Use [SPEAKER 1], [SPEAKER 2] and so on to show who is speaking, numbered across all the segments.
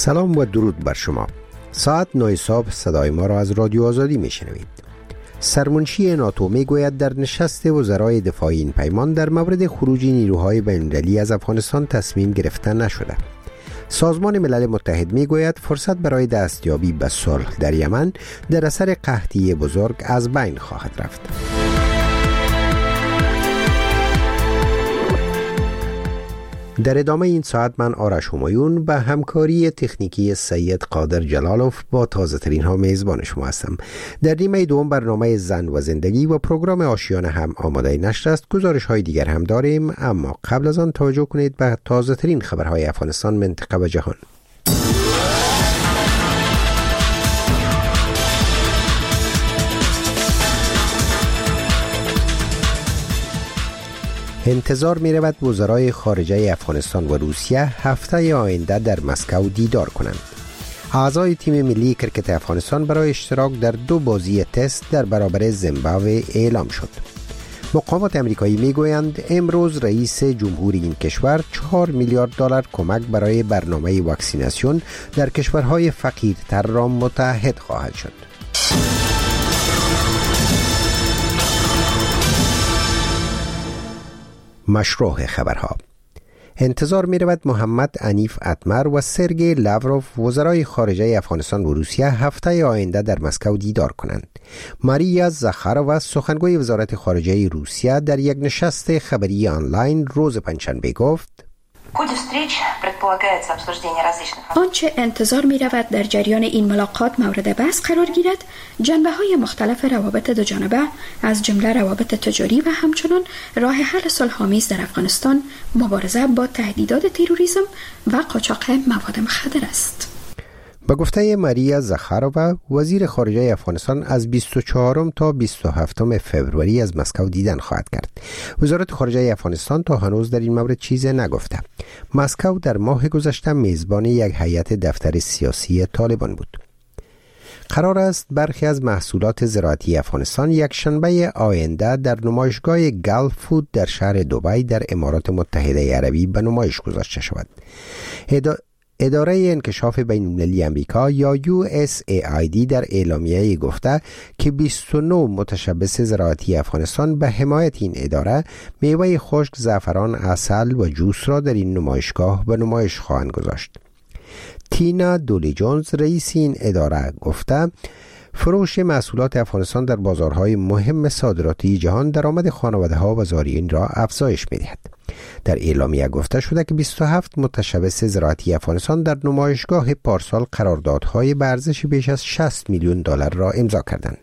[SPEAKER 1] سلام و درود بر شما. ساعت 9 صبح صدای ما را از رادیو آزادی میشنوید. سرمنشی ناتو میگوید در نشست وزرای دفاع این پیمان در مورد خروج نیروهای بین‌المللی از افغانستان تصمیم گرفته نشده. سازمان ملل متحد میگوید فرصت برای دستیابی به صلح در یمن در اثر قحطی بزرگ از بین خواهد رفت. در ادامه این ساعت من آرش همایون به همکاری تکنیکی سید قادر جلالوف با تازه ترین ها میزبان شما هستم. در نیمه دوم برنامه زن و زندگی و پروگرام آشیانه هم آماده نشر است. گزارش های دیگر هم داریم، اما قبل از آن توجه کنید به تازه ترین خبرهای افغانستان، منطقه و جهان. انتظار می رود وزرای خارجه افغانستان و روسیه هفته آینده در مسکو دیدار کنند. اعضای تیم ملی کرکت افغانستان برای اشتراک در 2 بازی تست در برابر زیمبابوه اعلام شد. مقامات امریکایی می گویند امروز رئیس جمهور این کشور 4 میلیارد دلار کمک برای برنامه واکسیناسیون در کشورهای فقیرتر را متحد خواهد شد. مشروع خبرها. انتظار می رود محمد عنیف اتمر و سرگئی لاوروف وزرای خارجه افغانستان و روسیه هفته آینده در مسکو دیدار کنند. ماریا زخارووا سخنگوی وزارت خارجه روسیه در یک نشست خبری آنلاین روز پنجشنبه گفت:
[SPEAKER 2] آنچه انتظار می رود در جریان این ملاقات مورد بحث قرار گیرد جنبه های مختلف روابط دوجانبه از جمله روابط تجاری و همچنین راه حل صلح‌آمیز در افغانستان، مبارزه با تهدیدات تروریسم و قاچاق مواد مخدر است.
[SPEAKER 1] به گفته ماریا زخارووا، وزیر خارجه افغانستان از 24 تا 27 فوریه از مسکو دیدن خواهد کرد. وزارت خارجه افغانستان تا هنوز در این مورد چیزی نگفته. مسکو در ماه گذشته میزبان یک هیئت دفتر سیاسی طالبان بود. قرار است برخی از محصولات زراعتی افغانستان یک شنبه آینده در نمایشگاه گلف فود در شهر دبی در امارات متحده عربی به نمایش گذاشته شود. اداره انکشاف بین‌المللی آمریکا یا USAID در اعلامیه گفته که 29 متشبث زراعتی افغانستان به حمایت این اداره میوه خشک، زعفران، عسل و جوس را در این نمایشگاه به نمایش خواهند گذاشت. تینا دولی جونز رئیس این اداره گفته فروش محصولات افغانستان در بازارهای مهم صادراتی جهان درآمد خانواده‌ها و زائرین را افزایش می‌دهد. در اعلامیه گفته شده که 27 متشبث زراعتی افغانستان در نمایشگاه پارسال قراردادهای به ارزش بیش از 60 میلیون دلار را امضا کردند.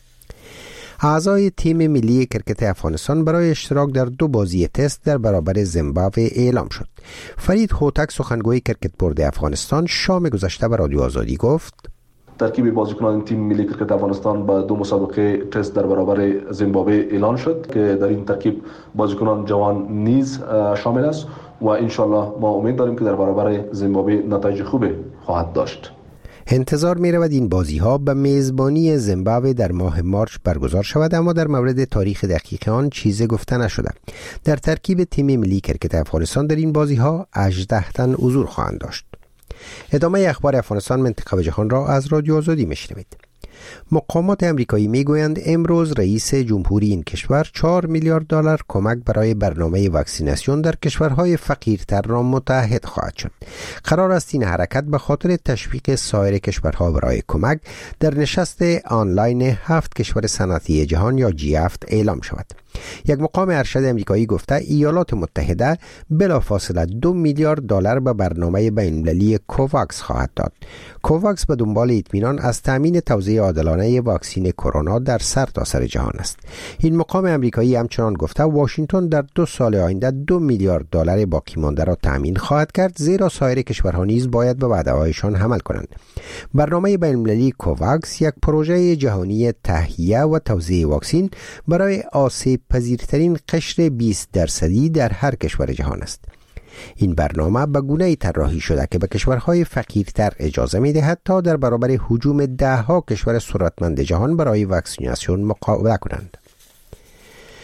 [SPEAKER 1] اعضای تیم ملی کرکت افغانستان برای اشتراک در 2 بازی تست در برابر زیمبابوه اعلام شد. فرید هوتک سخنگوی کرکت بورد افغانستان شام گذشته به رادیو آزادی گفت:
[SPEAKER 3] ترکیب بازیکنان تیم ملی کرکت افغانستان با 2 مسابقه تست در برابر زیمبابوه اعلان شد که در این ترکیب بازیکنان جوان نیز شامل است و انشالله ما امید داریم که در برابر زیمبابوه نتایج خوبی خواهد داشت.
[SPEAKER 1] انتظار می رود این بازی ها به میزبانی زیمبابوه در ماه مارچ برگزار شود، اما در مورد تاریخ دقیق آن چیزی گفته نشده. در ترکیب تیم ملی کرکت افغانستان در این بازی ها 18 تن حضور خواهند داشت. ادامه اخبار افغانستان، منطقه و جهان را از رادیو آزادی میشنوید. مقامات امریکایی میگویند امروز رئیس جمهوری این کشور 4 میلیارد دلار کمک برای برنامه واکسیناسیون در کشورهای فقیرتر را متحد خواهد شد. قرار است این حرکت به خاطر تشویق سایر کشورها برای کمک در نشست آنلاین 7 کشور صنعتی جهان یا G7 اعلام شود. یک مقام ارشد امریکایی گفته ایالات متحده بلافاصله 2 میلیارد دلار به برنامه بین‌المللی کوواکس خواهد داد. کوواکس به دنبال اطمینان از تامین توزیع عادلانه واکسن کرونا در سرتاسر جهان است. این مقام امریکایی همچنان گفته واشنگتن در 2 سال آینده 2 میلیارد دلار باقی مانده را تامین خواهد کرد، زیرا سایر کشورها نیز باید به وعده‌هایشان عمل کنند. برنامه بین‌المللی کوواکس یک پروژه جهانی تهیه و توزیع واکسن برای آسیب پذیرترین قشر 20% در هر کشور جهان است. این برنامه به گونه‌ای طراحی شده که به کشورهای فقیرتر اجازه می‌دهد تا در برابر هجوم ده‌ها کشور ثروتمند جهان برای واکسیناسیون مقابله کنند.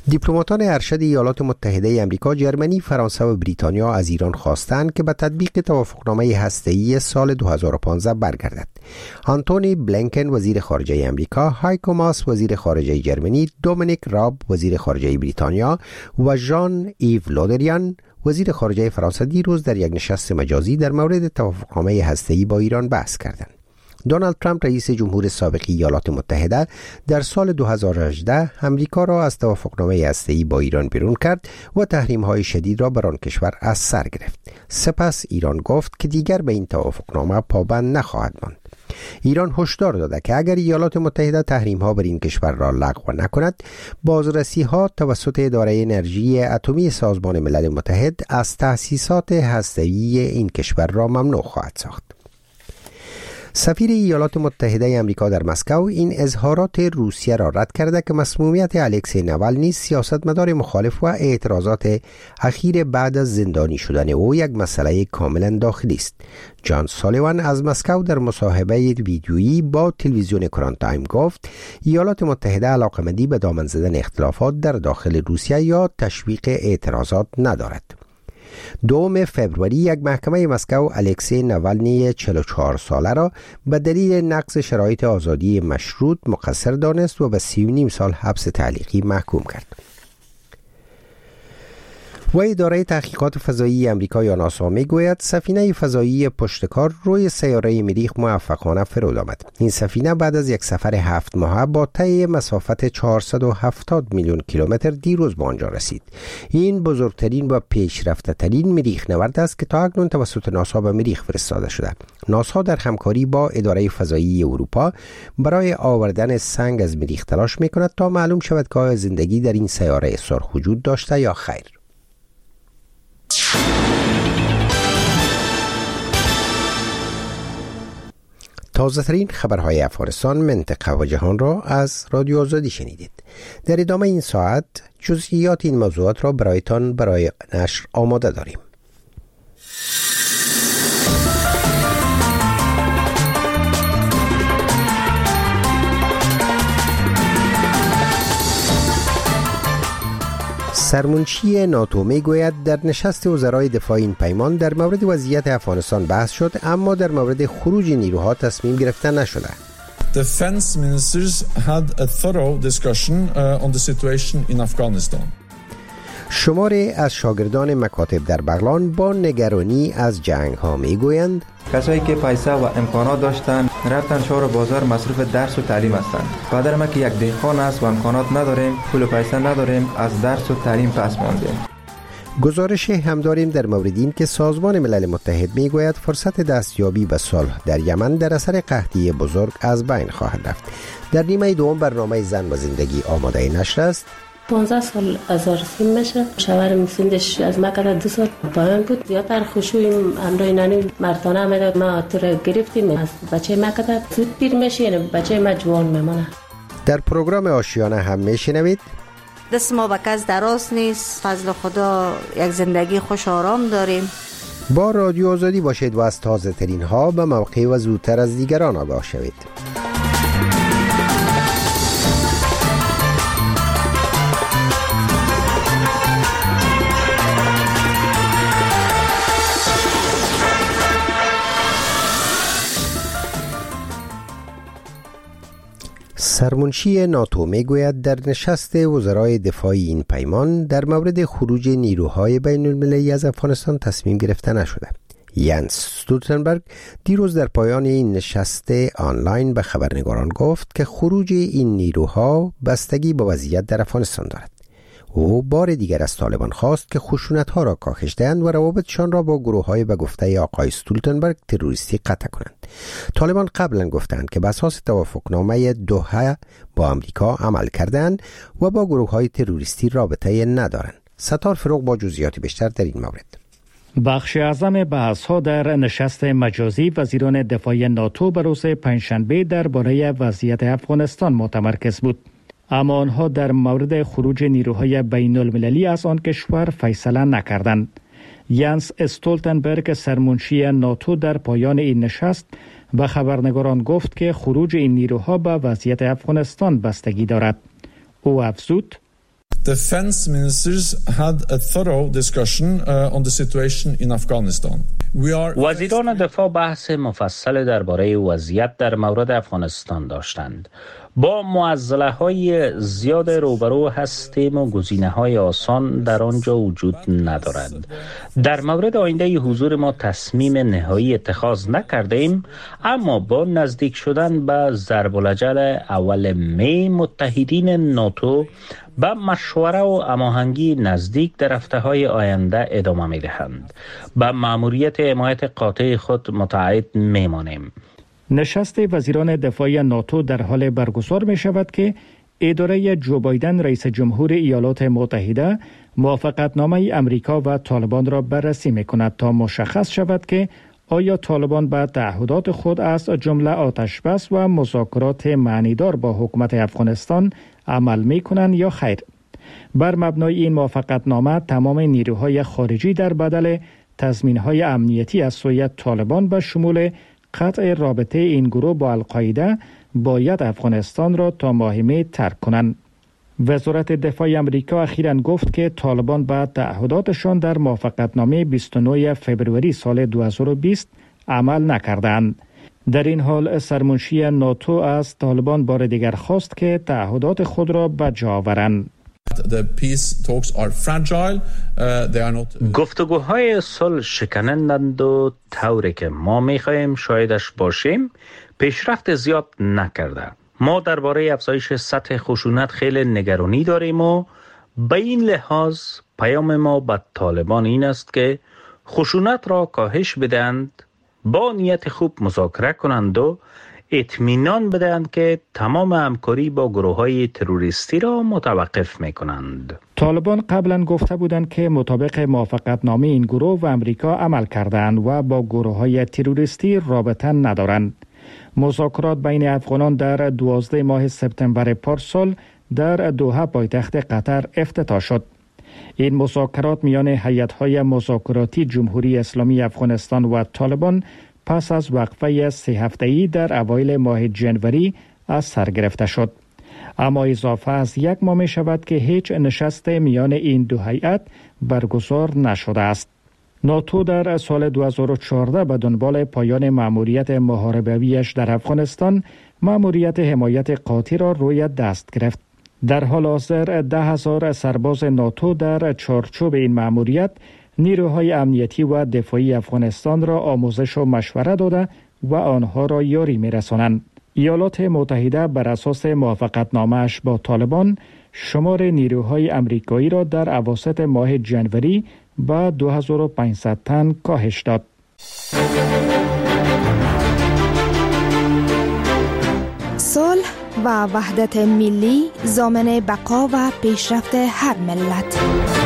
[SPEAKER 1] دیپلماتان ارشد ایالات متحده آمریکا، ژرمنی، فرانسه و بریتانیا از ایران خواستند که به تطبیق توافقنامه هسته‌ای سال 2015 برگردد. آنتونی بلینکن وزیر خارجه آمریکا، هایکو ماس وزیر خارجه ژرمنی، دومینیک راب وزیر خارجه بریتانیا و ژان ایو لودریان وزیر خارجه فرانسه دیروز در یک نشست مجازی در مورد توافقنامه هسته‌ای با ایران بحث کردند. دونالد ترامپ رئیس جمهور سابق ایالات متحده در سال 2018 امریکا را از توافقنامه هسته‌ای با ایران بیرون کرد و تحریم‌های شدید را بر آن کشور از سر گرفت. سپس ایران گفت که دیگر به این توافقنامه پابند نخواهد ماند. ایران هشدار داده که اگر ایالات متحده تحریم‌ها بر این کشور را لغو نکند، بازرسی‌ها توسط اداره انرژی اتمی سازمان ملل متحد از تأسیسات هسته‌ای این کشور را ممنوع خواهد ساخت. سفیر ایالات متحده آمریکا در مسکو این اظهارات روسیه را رد کرده که مسمومیت الکسی نوالنی، سیاستمدار مخالف و اعتراضات اخیر بعد از زندانی شدن او یک مسئله کاملا داخلی است. جان سالیوان از مسکو در مصاحبه ویدیویی با تلویزیون کران تایم گفت ایالات متحده علاقه‌مندی به دامن زدن اختلافات در داخل روسیه یا تشویق اعتراضات ندارد. 2 فوریه یک محکمه مسکو الکسی نوالنی 44 ساله را به دلیل نقض شرایط آزادی مشروط مقصر دانست و به 3.5 سال حبس تعلیقی محکوم کرد. و اداره تحقیقات فضایی آمریکا یا ناسا میگوید سفینه فضایی پشتکار روی سیاره مریخ موفقانه فرود آمد. این سفینه بعد از یک سفر 7 ماهه با طی مسافت 470 میلیون کیلومتر دیروز به آنجا رسید. این بزرگترین و پیشرفته ترین مریخ نورد است که تا اکنون توسط ناسا به مریخ فرستاده شده. ناسا در همکاری با اداره فضایی اروپا برای آوردن سنگ از مریخ تلاش میکند تا معلوم شود که آیا زندگی در این سیاره سرخ وجود داشته یا خیر. تازه ترین خبرهای افغانستان، منطقه و جهان را از رادیو آزادی شنیدید. در ادامه این ساعت جزئیات این موضوعات را برایتان برای نشر آماده داریم. سرمنشی ناتو میگوید در نشست وزرای دفاع این پیمان در مورد وضعیت افغانستان بحث شد، اما در مورد خروج نیروها تصمیم گرفته نشده.
[SPEAKER 4] Defense ministers had a thorough discussion on the situation in Afghanistan.
[SPEAKER 1] شماری از شاگردان مکاتب در بغلان با نگرانی از جنگ ها میگویند
[SPEAKER 5] کسایی که پیسه و امکانات داشتن رفتن شهر و بازار مصروف درس و تعلیم هستند. پدر ما که یک دهقان است و امکانات نداریم، پول و پیسه نداریم، از درس و تعلیم پس ماندیم.
[SPEAKER 1] گزارش هم داریم در مورد این که سازمان ملل متحد میگوید فرصت دستیابی به صلح در یمن در اثر قحطی بزرگ از بین خواهد رفت. در نیمه دوم برنامه زن و زندگی آماده نشر است.
[SPEAKER 6] 15 سال از رسیم میشه. شوهرم سندش از مکه 2 سال پایان بود. زیادتر خوشویم امرای نانی مردانه آمده ما تو رو گرفتیم از بچه مکه زود پیر میشه، یعنی بچه ما جوان میمونه.
[SPEAKER 1] در پروگرام آشیانه هم میشنوید
[SPEAKER 7] دست ما به کس دراز نیست، فضل خدا یک زندگی خوش آرام داریم.
[SPEAKER 1] با رادیو آزادی باشید و از تازه ترین ها به موقع و زودتر از دیگران آگاه شوید. سرمنشی ناتو میگوید در نشست وزرای دفاع این پیمان در مورد خروج نیروهای بین المللی از افغانستان تصمیم گرفته نشده. یانس استولتنبرگ دیروز در پایان این نشست آنلاین به خبرنگاران گفت که خروج این نیروها بستگی به وضعیت در افغانستان دارد. او بار دیگر از طالبان خواست که خشونت‌ها را کاهش دهند و روابطشان را با گروه‌های به گفته آقای استولتنبرگ تروریستی قطع کنند. طالبان قبلا گفتند که بر اساس توافقنامه دوحه با آمریکا عمل کردند و با گروه‌های تروریستی رابطه ندارند. ستار فروغ با جزئیات بیشتر در این مورد.
[SPEAKER 8] بخش اعظم بحث‌ها در نشست مجازی وزیران دفاع ناتو به روز پنجشنبه درباره وضعیت افغانستان متمرکز بود. اما آنها در مورد خروج نیروهای بین المللی از آن کشور فیصله نکردند. یانس استولتنبرگ سرمنشی ناتو در پایان این نشست به خبرنگاران گفت که خروج این نیروها به وضعیت افغانستان بستگی دارد. او افزود:
[SPEAKER 4] Defense ministers had a thorough discussion on the situation in Afghanistan.
[SPEAKER 9] وزیران دفاع بحث مفصل درباره وضعیت در مورد افغانستان داشتند. با معضله‌های زیاد روبرو هستیم و گزینه‌های آسان در آنجا وجود ندارد. در مورد آینده حضور ما تصمیم نهایی اتخاذ نکردیم، اما با نزدیک شدن به ضرب الاجل اول می متحدین ناتو به مشوره و هماهنگی نزدیک در هفته‌های آینده ادامه می‌دهند. به مأموریت حمایت قاطع خود متعهد می‌مانیم.
[SPEAKER 8] نشست وزیران دفاع ناتو در حال برگزار می شود که اداره جو بایدن رئیس جمهور ایالات متحده موافقتنامه امریکا و طالبان را بررسی می کند تا مشخص شود که آیا طالبان به تعهدات خود از جمله آتش بس و مذاکرات معنیدار با حکومت افغانستان عمل می کنند یا خیر. بر مبنای این موافقتنامه تمام نیروهای خارجی در بدل تضمین‌های امنیتی از سوی طالبان به شمول قطع رابطه این گروه با القاعده باید افغانستان را تا ماه می ترک کنند. وزارت دفاع امریکا اخیراً گفت که طالبان به تعهداتشان در موافقتنامه 29 فوریه سال 2020 عمل نکردند. در این حال سرمنشی ناتو از طالبان بار دیگر خواست که تعهدات خود را به جا آورند.
[SPEAKER 9] گفتگوهای صلح شکنندند و طوری که ما می‌خواهیم شاهدش باشیم پیشرفت زیاد نکرده. ما درباره افزایش سطح خشونت خیلی نگرانی داریم و به این لحاظ پیام ما به طالبان این است که خشونت را کاهش بدهند، با نیت خوب مذاکره کنند و اطمینان بدهند که تمام همکاری با گروه‌های تروریستی را متوقف می‌کنند.
[SPEAKER 8] طالبان قبلا گفته بودند که مطابق موافقتنامه این گروه و امریکا عمل کردند و با گروه‌های تروریستی رابطه ندارند. مذاکرات بین افغانان در 12 ماه سپتامبر پارسال در دوحه پایتخت قطر افتتاح شد. این مذاکرات میان هیئت‌های مذاکراتی جمهوری اسلامی افغانستان و طالبان پس از وقفه 3 هفته‌ای در اوایل ماه جنوری از سر گرفته شد. اما اضافه از 1 ماه می شود که هیچ نشست میان این دو هیئت برگزار نشده است. ناتو در سال 2014 به دنبال پایان مأموریت محاربه‌ایش در افغانستان، مأموریت حمایت قاطع را روی دست گرفت. در حال حاضر 10,000 سرباز ناتو در چارچوب این مأموریت نیروهای امنیتی و دفاعی افغانستان را آموزش و مشوره داده و آنها را یاری می‌رسانند. ایالات متحده بر اساس موافقتنامه‌اش با طالبان شمار نیروهای امریکایی را در اواسط ماه جنوری به 2500 تن کاهش داد.
[SPEAKER 10] صلح و وحدت ملی ضامن بقا و پیشرفت هر ملت.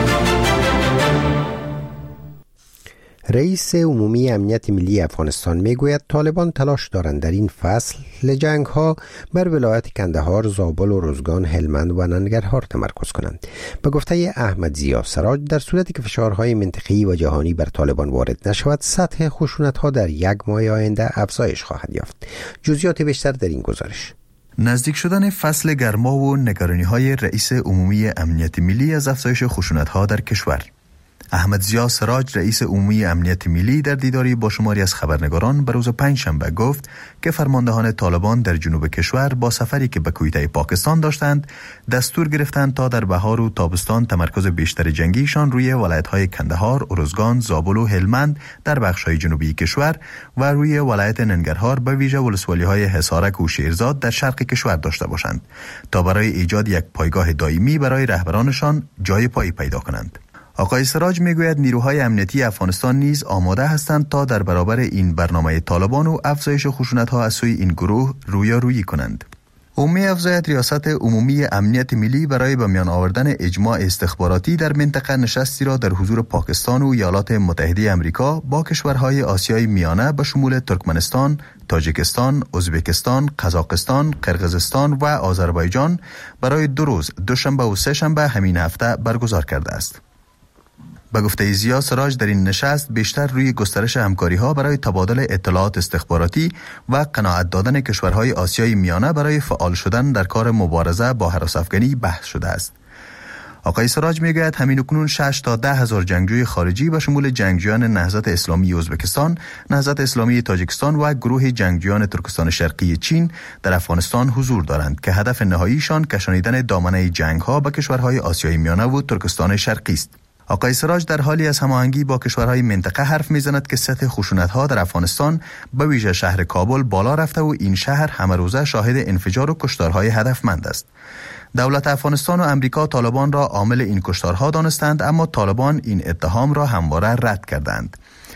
[SPEAKER 1] رئیس عمومی امنیت ملی افغانستان میگوید طالبان تلاش دارند در این فصل جنگ ها بر ولایت کندهار، زابل و روزگان، هلمند و ننگرهار تمرکز کنند. به گفته احمد ضیا سراج، در صورتی که فشارهای منطقه‌ای و جهانی بر طالبان وارد نشود، سطح خشونت ها در 1 ماه آینده افزایش خواهد یافت. جزئیات بیشتر در این گزارش.
[SPEAKER 11] نزدیک شدن فصل گرما و نگرانی‌های رئیس عمومی امنیت ملی از افزایش خشونت‌ها در کشور. احمد ضیا سراج، رئیس عمومی امنیت ملی، در دیداری با شماری از خبرنگاران به روز پنجشنبه گفت که فرماندهان طالبان در جنوب کشور با سفری که به کویته پاکستان داشتند دستور گرفتند تا در بهار و تابستان تمرکز بیشتر جنگیشان روی ولایت‌های کندهار، ارزگان، زابل و هلمند در بخش‌های جنوبی کشور و روی ولایت ننگرهار به ویژه ولسوالی‌های حصارک و شیرزاد در شرق کشور داشته باشند تا برای ایجاد یک پایگاه دائمی برای رهبرانشان جای پایی پیدا کنند. آقای سراج میگوید نیروهای امنیتی افغانستان نیز آماده هستند تا در برابر این برنامه طالبان و افزایش خشونت‌ها از سوی این گروه رویارویی کنند. او می‌افزاید ریاست عمومی امنیت ملی برای به میان آوردن اجماع استخباراتی در منطقه نشستی را در حضور پاکستان و ایالات متحده آمریکا با کشورهای آسیای میانه به شمول ترکمنستان، تاجیکستان، ازبکستان، قزاقستان، قرقیزستان و آذربایجان برای 2 روز، دوشنبه و سه‌شنبه همین هفته برگزار کرده است. به گفته ضیا سراج، در این نشست بیشتر روی گسترش همکاری‌ها برای تبادل اطلاعات استخباراتی و قناعت دادن کشورهای آسیای میانه برای فعال شدن در کار مبارزه با هراس افغانی بحث شده است. آقای سراج میگوید همین اکنون 6 تا 10 هزار جنگجوی خارجی به شمول جنگجویان نهضت اسلامی ازبکستان، نهضت اسلامی تاجیکستان و گروه جنگجویان ترکستان شرقی چین در افغانستان حضور دارند که هدف نهاییشان کشانیدن دامنه جنگ‌ها به کشورهای آسیای میانه و ترکستان شرقی است. آقای سراج در حالی از هماهنگی با کشورهای منطقه حرف میزند که سطح خشونت‌ها در افغانستان به ویژه شهر کابل بالا رفته و این شهر همه روزه شاهد انفجار و کشتارهای هدفمند است. دولت افغانستان و امریکا طالبان را عامل این کشتارها دانستند، اما طالبان این اتهام را همواره رد کردند.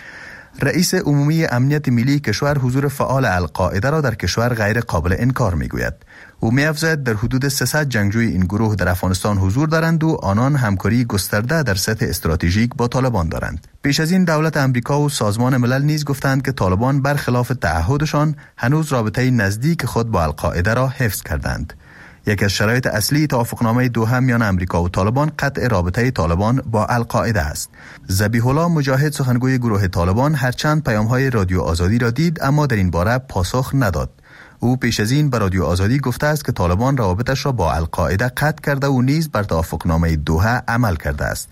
[SPEAKER 11] رئیس عمومی امنیت ملی کشور حضور فعال القاعده را در کشور غیر قابل انکار میگوید. او می‌افزاید در حدود 300 جنگجوی این گروه در افغانستان حضور دارند و آنان همکاری گسترده در سطح استراتژیک با طالبان دارند. پیش از این دولت امریکا و سازمان ملل نیز گفتند که طالبان برخلاف تعهدشان هنوز رابطه نزدیک خود با القاعده را حفظ کردند. یکی از شرایط اصلی توافقنامه دوحه میان امریکا و طالبان قطع رابطه طالبان با القاعده است. ذبیح الله مجاهد سخنگوی گروه طالبان هرچند پیام‌های رادیو آزادی را دید اما در این باره پاسخ نداد. او پیش از این به رادیو آزادی گفته است که طالبان روابطش را با القاعده قطع کرده و نیز بر توافقنامه دوحه عمل کرده است.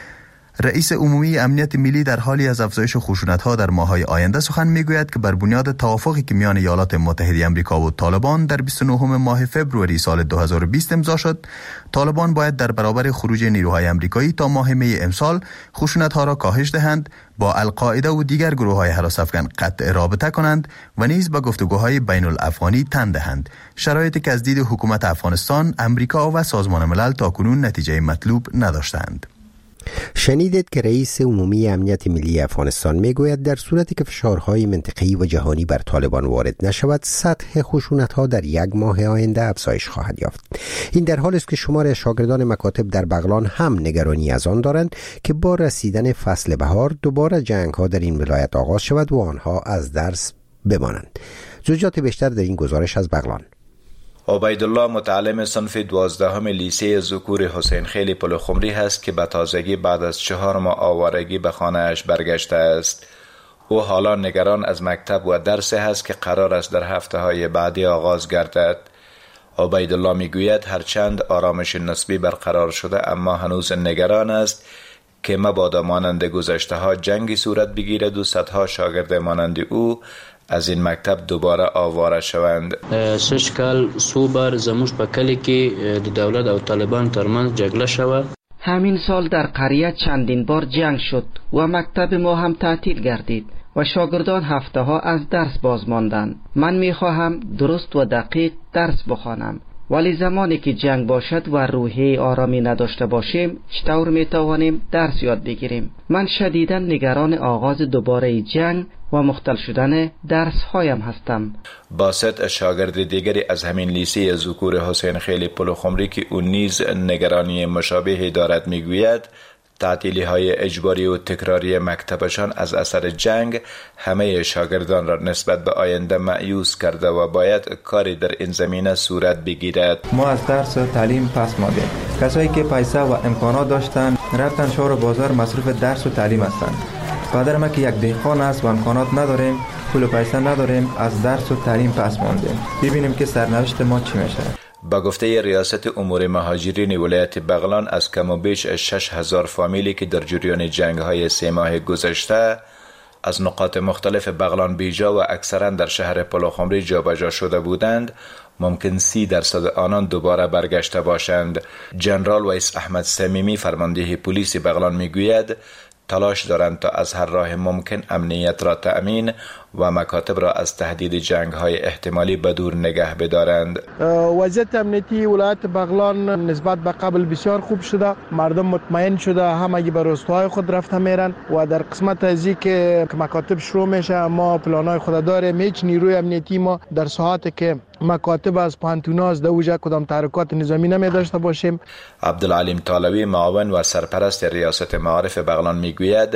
[SPEAKER 11] رئیس عمومی امنیت ملی در حالی از افزایش خشونت‌ها در ماه‌های آینده سخن می‌گوید که بر بنیاد توافقی که میان ایالات متحده آمریکا و طالبان در 29 ماه فوریه سال 2020 امضا شد، طالبان باید در برابر خروج نیروهای آمریکایی تا ماه می امسال خشونت‌ها را کاهش دهند، با القاعده و دیگر گروه‌های هراس افکن قطع رابطه کنند و نیز به گفتگوهای بین الافغانی تن دهند، شرایطی که از دید حکومت افغانستان، آمریکا و سازمان ملل تاکنون نتیجه مطلوب نداشتند.
[SPEAKER 1] شنیدید که رئیس عمومی امنیت ملی افغانستان میگوید در صورتی که فشارهای منطقه‌ای و جهانی بر طالبان وارد نشود، سطح خشونت‌ها در یک ماه آینده افزایش خواهد یافت. این در حالی است که شمار شاگردان مکاتب در بغلان هم نگرانی از آن دارند که با رسیدن فصل بهار دوباره جنگ‌ها در این ولایت آغاز شود و آنها از درس بمانند. جزئیات بیشتر در این گزارش از بغلان.
[SPEAKER 12] عبیدالله متعلم صنف 12 لیسه ذکور حسین خیلی پلخمری هست که به تازگی بعد از 4 ماه آوارگی به خانه اش برگشته است. او حالا نگران از مکتب و درس هست که قرار است در هفته های بعدی آغاز گردد. عبیدالله میگوید هرچند آرامش نسبی برقرار شده اما هنوز نگران است که مبادا مانند گذشته ها جنگی صورت بگیرد و صدها شاگرد مانند او از این مکتب دوباره آواره شوند.
[SPEAKER 13] 6 کال صوبر زموش په کلی کې د دولت او طالبان ترمنځ جګړه شوه.
[SPEAKER 14] همین سال در قریه چندین بار جنگ شد و مکتب ما هم تعطیل گردید و شاگردان هفته ها از درس باز ماندند. من میخواهم درست و دقیق درس بخوانم، ولی زمانی که جنگ باشد و روحیه آرامی نداشته باشیم چطور میتوانیم درس یاد بگیریم؟ من شدیداً نگران آغاز دوباره جنگ و مختل شدن درس هایم هستم.
[SPEAKER 12] باسط شاگرد دیگری از همین لیسه ذکور حسین خیلی پلخمری که اون نیز نگرانی مشابهی دارد میگوید تعطیلی های اجباری و تکراری مکتبشان از اثر جنگ همه شاگردان را نسبت به آینده مایوس کرده و باید کاری در این زمینه صورت بگیرد.
[SPEAKER 5] ما از درس و تعلیم پس ماندیم. کسایی که پیسه و امکانات داشتن رفتن شهر و بازار مصروف درس و تعلیم هستند. پدر ما که یک دهقان است و امکانات نداریم، پول و پیسه نداریم، از درس و تعلیم پس ماندیم. ببینیم که سرنوشت ما چی میشه.
[SPEAKER 12] با گفته ریاست امور مهاجرین ولایت بغلان از کم و بیش 6000 فامیلی که در جریان جنگ‌های 3 ماه گذشته از نقاط مختلف بغلان بیجا و اکثرا در شهر پلخمری جابجا شده بودند، ممکن 30% آنان دوباره برگشته باشند. جنرال ویس احمد صمیمی فرمانده پلیس بغلان میگوید تلاش دارند تا از هر راه ممکن امنیت را تأمین و مکاتب را از تهدید جنگ‌های احتمالی بدور نگه بدارند.
[SPEAKER 15] وضعیت امنیتی ولایت بغلان نسبت به قبل بسیار خوب شده، مردم مطمئن شده، همگی به روستاهای خود رفته میرن و در قسمت ازی که مکاتب شروع میشه ما پلانای خود داریم. هیچ نیروی امنیتی ما در ساعتی که مکاتب از پانتونا از دوجه کدام تحرکات نظامی نمی داشته باشیم.
[SPEAKER 12] عبدالعلیم طالوی معاون و سرپرست ریاست معارف بغلان میگوید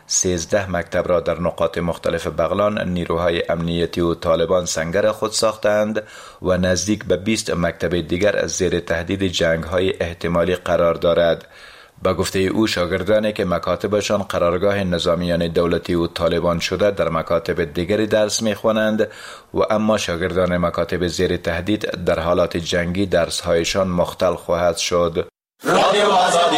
[SPEAKER 12] 13 مکتب را در نقاط مختلف بغلان نیروهای امنیتی و طالبان سنگر خود ساختند و نزدیک به 20 مکتب دیگر از زیر تهدید جنگ‌های احتمالی قرار دارد. با گفته او شاگردانی که مکاتبشان قرارگاه نظامیان دولتی و طالبان شده در مکاتب دیگری درس می‌خوانند و اما شاگردان مکاتب زیر تهدید در حالات جنگی درس‌هایشان مختل خواهد شد. رادیو آزادی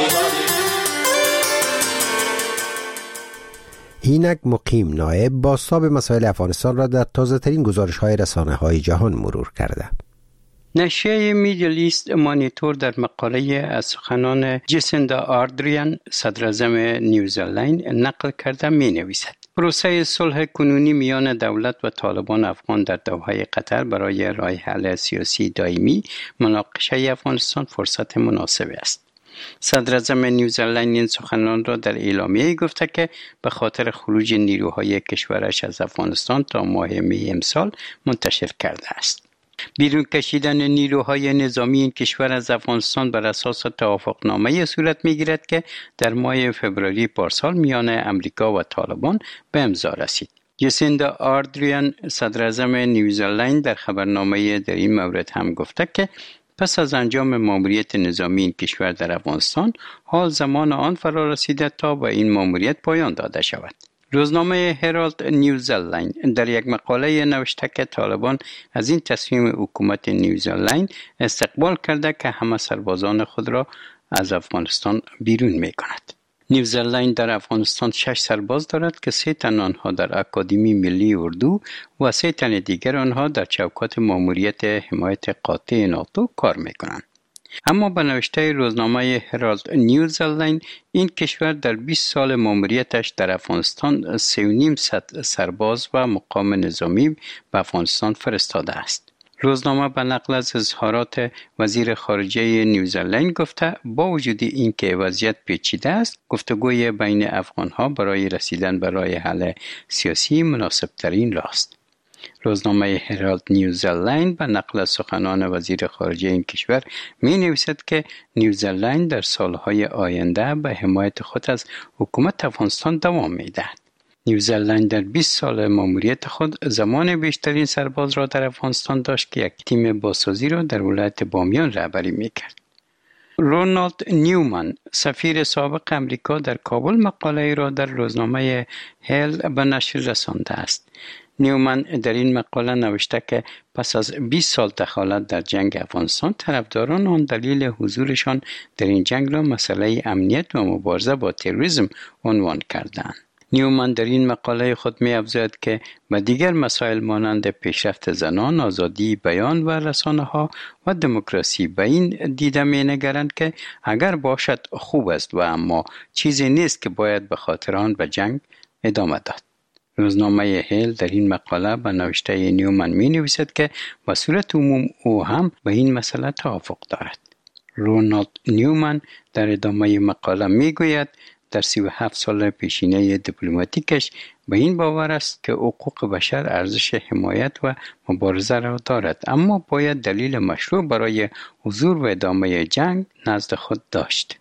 [SPEAKER 1] اینک مقیم نایب بازتاب مسائل افغانستان را در تازه‌ترین گزارش‌های رسانه‌های جهان مرور کرده.
[SPEAKER 16] نشریه میدل ایست مانیتور در مقاله از سخنان جسیندا آردریان صدراعظم نیوزلند نقل کرده می‌نویسد: پروسه صلح کنونی میان دولت و طالبان افغان در دوحه قطر برای راه حل سیاسی دائمی مناقشه افغانستان فرصت مناسبی است. صدراعظم نیوزلند این سخنان را در اعلامیه گفته که به خاطر خروج نیروهای کشورش از افغانستان تا ماه می امسال منتشر کرده است. بیرون کشیدن نیروهای نظامی این کشور از افغانستان بر اساس توافقنامه صورت می‌گیرد که در ماه فوریه پارسال میان امریکا و طالبان به امضا رسید. جسیندا آردریان صدراعظم نیوزلند در خبرنامه در این مورد هم گفته که پس از انجام ماموریت نظامی این کشور در افغانستان حال زمان آن فرا رسیده تا به این ماموریت پایان داده شود. روزنامه هرالد نیوزلند در یک مقاله نوشته که طالبان از این تصمیم حکومت نیوزلند استقبال کرده که همه سربازان خود را از افغانستان بیرون می کند. نیوزلند در افغانستان 6 سرباز دارد که 3 تن آنها در اکادمی ملی اردو و 3 تن دیگر آنها در چوکات ماموریت حمایت قاطع ناتو کار می کنند. اما به نوشته روزنامه هرالد نیوزلند این کشور در 20 سال ماموریتش در افغانستان 3.5 سرباز و مقام نظامی به افغانستان فرستاده است. روزنامه به نقل از اظهارات وزیر خارجه نیوزلند گفته با وجود اینکه وضعیت پیچیده است، گفتگوی بین افغانها برای رسیدن به راه حل سیاسی مناسب ترین راست. روزنامه هرالد نیوزلند به نقل از سخنان وزیر خارجه این کشور می نویسد که نیوزلند در سالهای آینده به حمایت خود از حکومت افغانستان دوام می دهد. نیوزلند در 20 سال ماموریت خود زمان بیشترین سرباز را در افغانستان داشت که یک تیم بازسازی را در ولایت بامیان رهبری می کرد. رونالد نیومن سفیر سابق امریکا در کابل مقاله را در روزنامه هیل به نشر رسانده است. نیومن در این مقاله نوشته که پس از 20 سال دخالت در جنگ افغانستان، طرفداران آن دلیل حضورشان در این جنگ را مسئله امنیت و مبارزه با تروریسم عنوان کردند. نیومن در این مقاله خود می افزاید که به دیگر مسائل مانند پیشرفت زنان، آزادی بیان و رسانه‌ها و دموکراسی به این دیده می نگرند که اگر باشد خوب است و اما چیزی نیست که باید به خاطر آن به جنگ ادامه داد. روزنامه هیل در این مقاله به نوشته نیومن می نویسد که به صورت عموم او هم به این مسئله توافق دارد. رونالد نیومن در ادامه مقاله می گوید در 37 سال پیشینه دیپلماتیکش به این باور است که حقوق بشر ارزش حمایت و مبارزه را دارد، اما باید دلیل مشروع برای حضور و ادامه جنگ نزد خود داشت.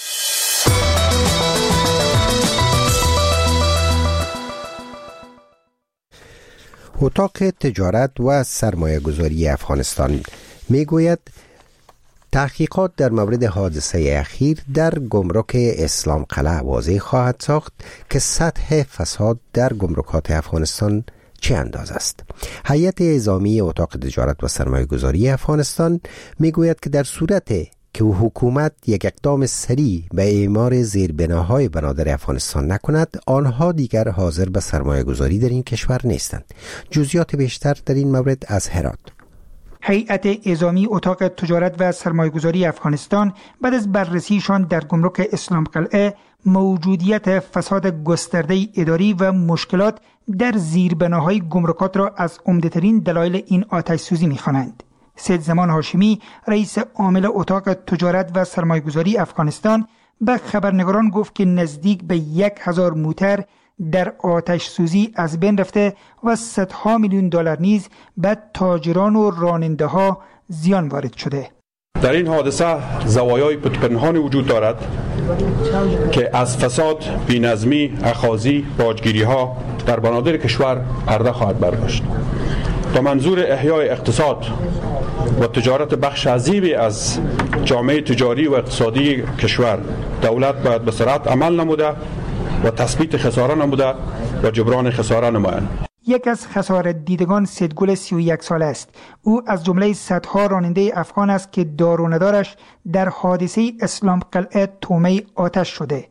[SPEAKER 1] اتاق تجارت و سرمایه‌گذاری افغانستان میگوید تحقیقات در مورد حادثه اخیر در گمرک اسلام قلعه واضح خواهد ساخت که سطح فساد در گمرکات افغانستان چه انداز است. هیئت اعزامی اتاق تجارت و سرمایه‌گذاری افغانستان میگوید که در صورت که حکومت یک اقدام سریع به اعمار زیربناهای بنادر افغانستان نکند، آنها دیگر حاضر به سرمایه‌گذاری در این کشور نیستند. جزئیات بیشتر در این مورد از هرات.
[SPEAKER 17] هیئت اعزامی اتاق تجارت و سرمایه‌گذاری افغانستان بعد از بررسیشان در گمرک اسلام قلعه موجودیت فساد گسترده اداری و مشکلات در زیربناهای گمرکات را از عمده‌ترین دلایل این آتش سوزی می‌خوانند. سید زمان هاشمی رئیس عامل اتاق تجارت و سرمایه‌گذاری افغانستان به خبرنگاران گفت که نزدیک به 1000 موتر در آتش سوزی از بین رفته و صدها میلیون دلار نیز به تاجران و راننده ها زیان وارد شده.
[SPEAKER 18] در این حادثه زوایای پنهانی وجود دارد که از فساد، بی‌نظمی، اخاذی، باجگیری ها در بنادر کشور پرده خواهد برداشت. با منظور احیای اقتصاد و تجارت بخش عظیمی از جامعه تجاری و اقتصادی کشور، دولت باید به سرعت عمل نموده و تثبیت خساره نموده و جبران خساره نمایند.
[SPEAKER 17] یک از خسارت دیدگان سیدگل 31 ساله است. او از جمله صدها راننده افغان است که دار و ندارش در حادثه اسلام قلعه تومه آتش شده.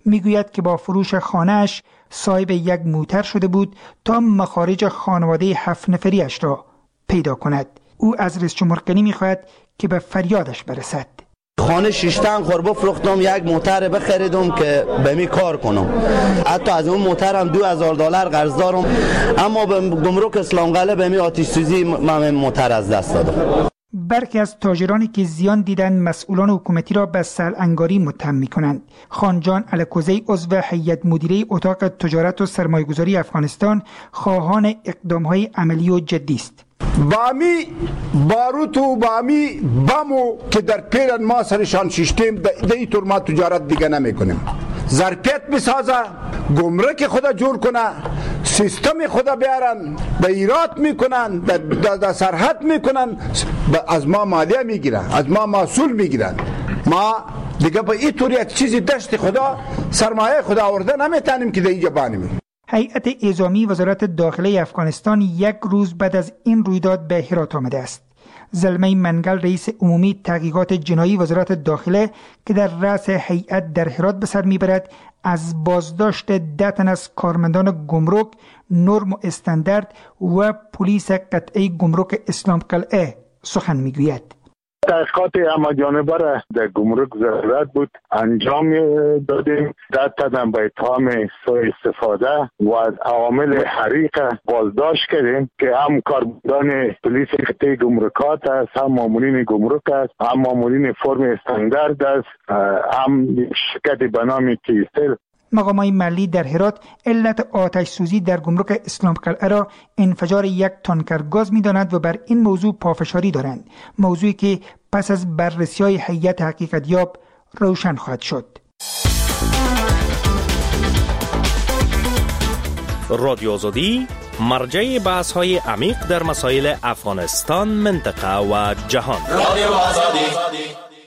[SPEAKER 17] میگوید که با فروش خانه‌اش صاحب یک موتر شده بود تا مخارج خانواده 7 نفریش را پیدا کند. او از رئیس جمهور غنی میخواهد که به فریادش برسد.
[SPEAKER 19] خانه 6 خور بفروختم، یک موتر بخریدم که به می کار کنم. حتی از اون موتر هم $2000 قرض دارم، اما به گمرک اسلام قلعه به می آتش سوزی من موتر از دست دادم.
[SPEAKER 17] برخی از تاجرانی که زیان دیدن مسئولان حکومتی را به سرانگاری متهم می‌کنند. خانجان الکوزی عضو هیئت مدیره اتاق تجارت و سرمایه‌گذاری افغانستان خواهان اقدام‌های عملی و جدی است.
[SPEAKER 20] بامی باروت و بامی بمو که در پیرن ما سرشان شیشتیم دی طور ما تجارت دیگه نمی کنیم. ظرفیت بسازه، گمرک خدا جور کنه، سیستم خدا بیارن، به ایراد میکنن، در سرحد میکنن، از ما مالیه میگیرن، از ما محصول میگیرن. ما دیگه به این طور یک چیزی دست خدا سرمایه خدا آورده نمیتونیم که در اینجا بانیم.
[SPEAKER 17] هیئت اعزامی وزارت داخله افغانستان یک روز بعد از این رویداد به هرات آمده است. زلمه منگل رئیس عمومی تحقیقات جنایی وزارت داخله که در رأس هیئت در هرات به سر میبرد، از بازداشت 10 تن از کارمندان گمرک، نرم و استاندارد و پلیس قطعه گمرک اسلام قلعه سخن میگوید.
[SPEAKER 21] تحقیقات همه‌جانبه را در گمرک ضرورت بود انجام دادیم. 10 تن به اتهام سوء استفاده و عوامل حریق بازداشت کردیم که هم کارمندان پلیس قطعه گمرکات است، هم مامورین گمرک است، هم مامورین فرم استاندارد است، هم شرکت به نام کیسل.
[SPEAKER 17] مقامات محلی در هرات علت آتش سوزی در گمرک اسلام قلعه را انفجار یک تانکر گاز می‌دانند و بر این موضوع پافشاری دارند، موضوعی که پس از بررسی‌های هیئت حقیقت‌یاب روشن خواهد شد.
[SPEAKER 22] رادیو آزادی مرجع بحث‌های عمیق در مسائل افغانستان، منطقه و جهان. رادیو آزادی.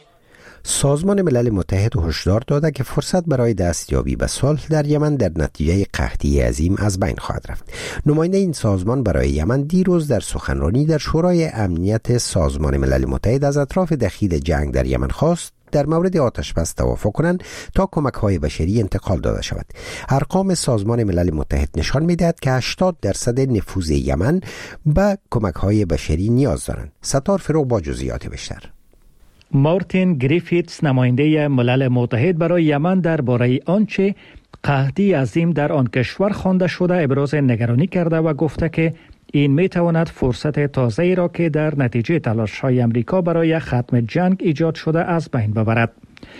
[SPEAKER 1] سازمان ملل متحد هشدار داده که فرصت برای دستیابی به صلح در یمن در نتیجه قحطی عظیم از بین خواهد رفت. نماینده این سازمان برای یمن دیروز در سخنرانی در شورای امنیت سازمان ملل متحد از اطراف دخیل جنگ در یمن خواست در مورد آتش بس توافق کنند تا کمک‌های بشری انتقال داده شود. ارقام سازمان ملل متحد نشان می‌دهد که 80% نفوذ یمن به کمک‌های بشری نیاز دارند. ستار فروغ با جزئیات بیشتر.
[SPEAKER 8] مارتین گریفیتس نماینده ملل متحد برای یمن درباره آنچه قحطی عظیم در آن کشور خوانده شده ابراز نگرانی کرده و گفته که این میتواند فرصت تازه‌ای را که در نتیجه تلاش‌های امریکا برای ختم جنگ ایجاد شده از بین ببرد.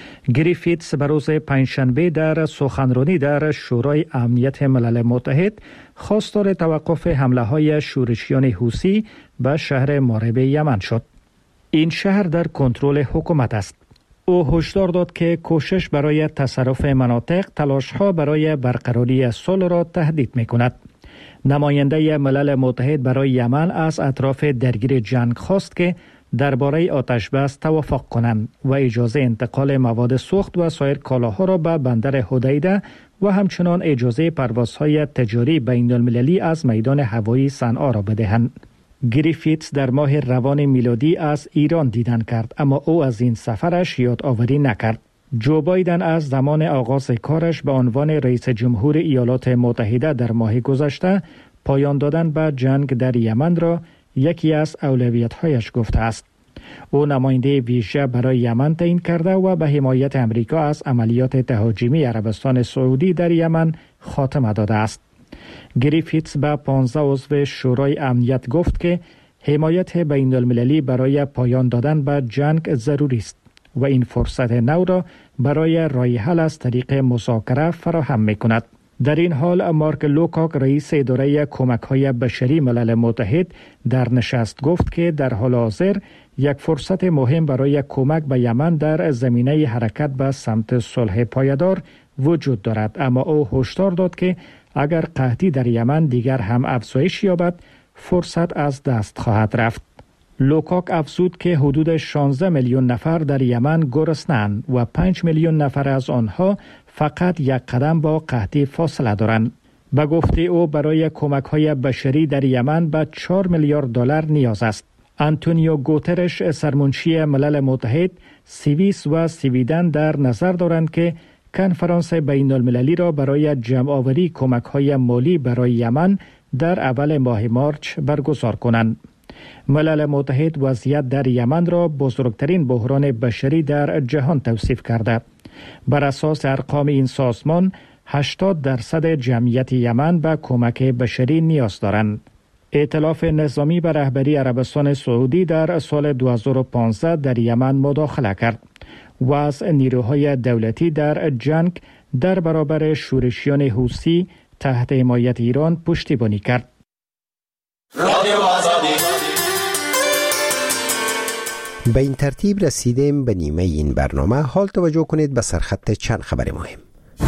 [SPEAKER 8] گریفیتس به روز پنجشنبه در سخنرانی در شورای امنیت ملل متحد خواستار توقف حمله‌های شورشیان حوثی به شهر مارب یمن شد. این شهر در کنترل حکومت است. او هشدار داد که کوشش برای تصرف مناطق تلاش‌ها برای برقراری صلح را تهدید می‌کند. نماینده ملل متحد برای یمن از اطراف درگیر جنگ خواست که درباره آتش بس توافق کنند و اجازه انتقال مواد سوخت و سایر کالاها را به بندر حدیده و همچنان اجازه پروازهای تجاری بین‌المللی از میدان هوایی صنعا را بدهند. گریفیتس در ماه روان میلادی از ایران دیدن کرد، اما او از این سفرش یادآوری نکرد. جو بایدن از زمان آغاز کارش به عنوان رئیس جمهور ایالات متحده در ماه گذشته پایان دادن به جنگ در یمن را یکی از اولویت‌هایش گفته است. او نماینده ویژه برای یمن تعیین کرده و به حمایت امریکا از عملیات تهاجمی عربستان سعودی در یمن خاتمه داده است. گریفیتس به 15 عضو شورای امنیت گفت که حمایت بین المللی برای پایان دادن به جنگ ضروری است و این فرصت نو را برای رای حل از طریق مذاکره فراهم می‌کند. در این حال مارک لوکاک رئیس اداره کمک‌های بشری ملل متحد در نشست گفت که در حال حاضر یک فرصت مهم برای کمک به یمن در زمینه حرکت به سمت صلح پایدار وجود دارد، اما او هشدار داد که اگر قحطی در یمن دیگر هم افزایش یابد فرصت از دست خواهد رفت. لوکاک افزود که حدود 16 میلیون نفر در یمن گرسنه‌اند و 5 میلیون نفر از آنها فقط یک قدم با قحطی فاصله دارند. به گفته او برای کمک‌های بشری در یمن به 4 میلیارد دلار نیاز است. آنتونیو گوترش سرمنشی ملل متحد، سوئیس و سویدن در نظر دارند که کنفرانس بین المللی را برای جمع‌آوری کمک‌های مالی برای یمن در اول ماه مارچ برگزار کنند. ملل متحد وضعیت در یمن را بزرگترین بحران بشری در جهان توصیف کرده. بر اساس ارقام این سازمان 80% جمعیت یمن به کمک بشری نیاز دارند. ائتلاف نظامی به رهبری عربستان سعودی در سال 2015 در یمن مداخله کرد و از نیروهای دولتی در جنگ در برابر شورشیان حوثی تحت حمایت ایران پشتیبانی کرد.
[SPEAKER 1] به این ترتیب رسیدیم به نیمه این برنامه. حال توجه کنید به سرخط چند خبر مهم.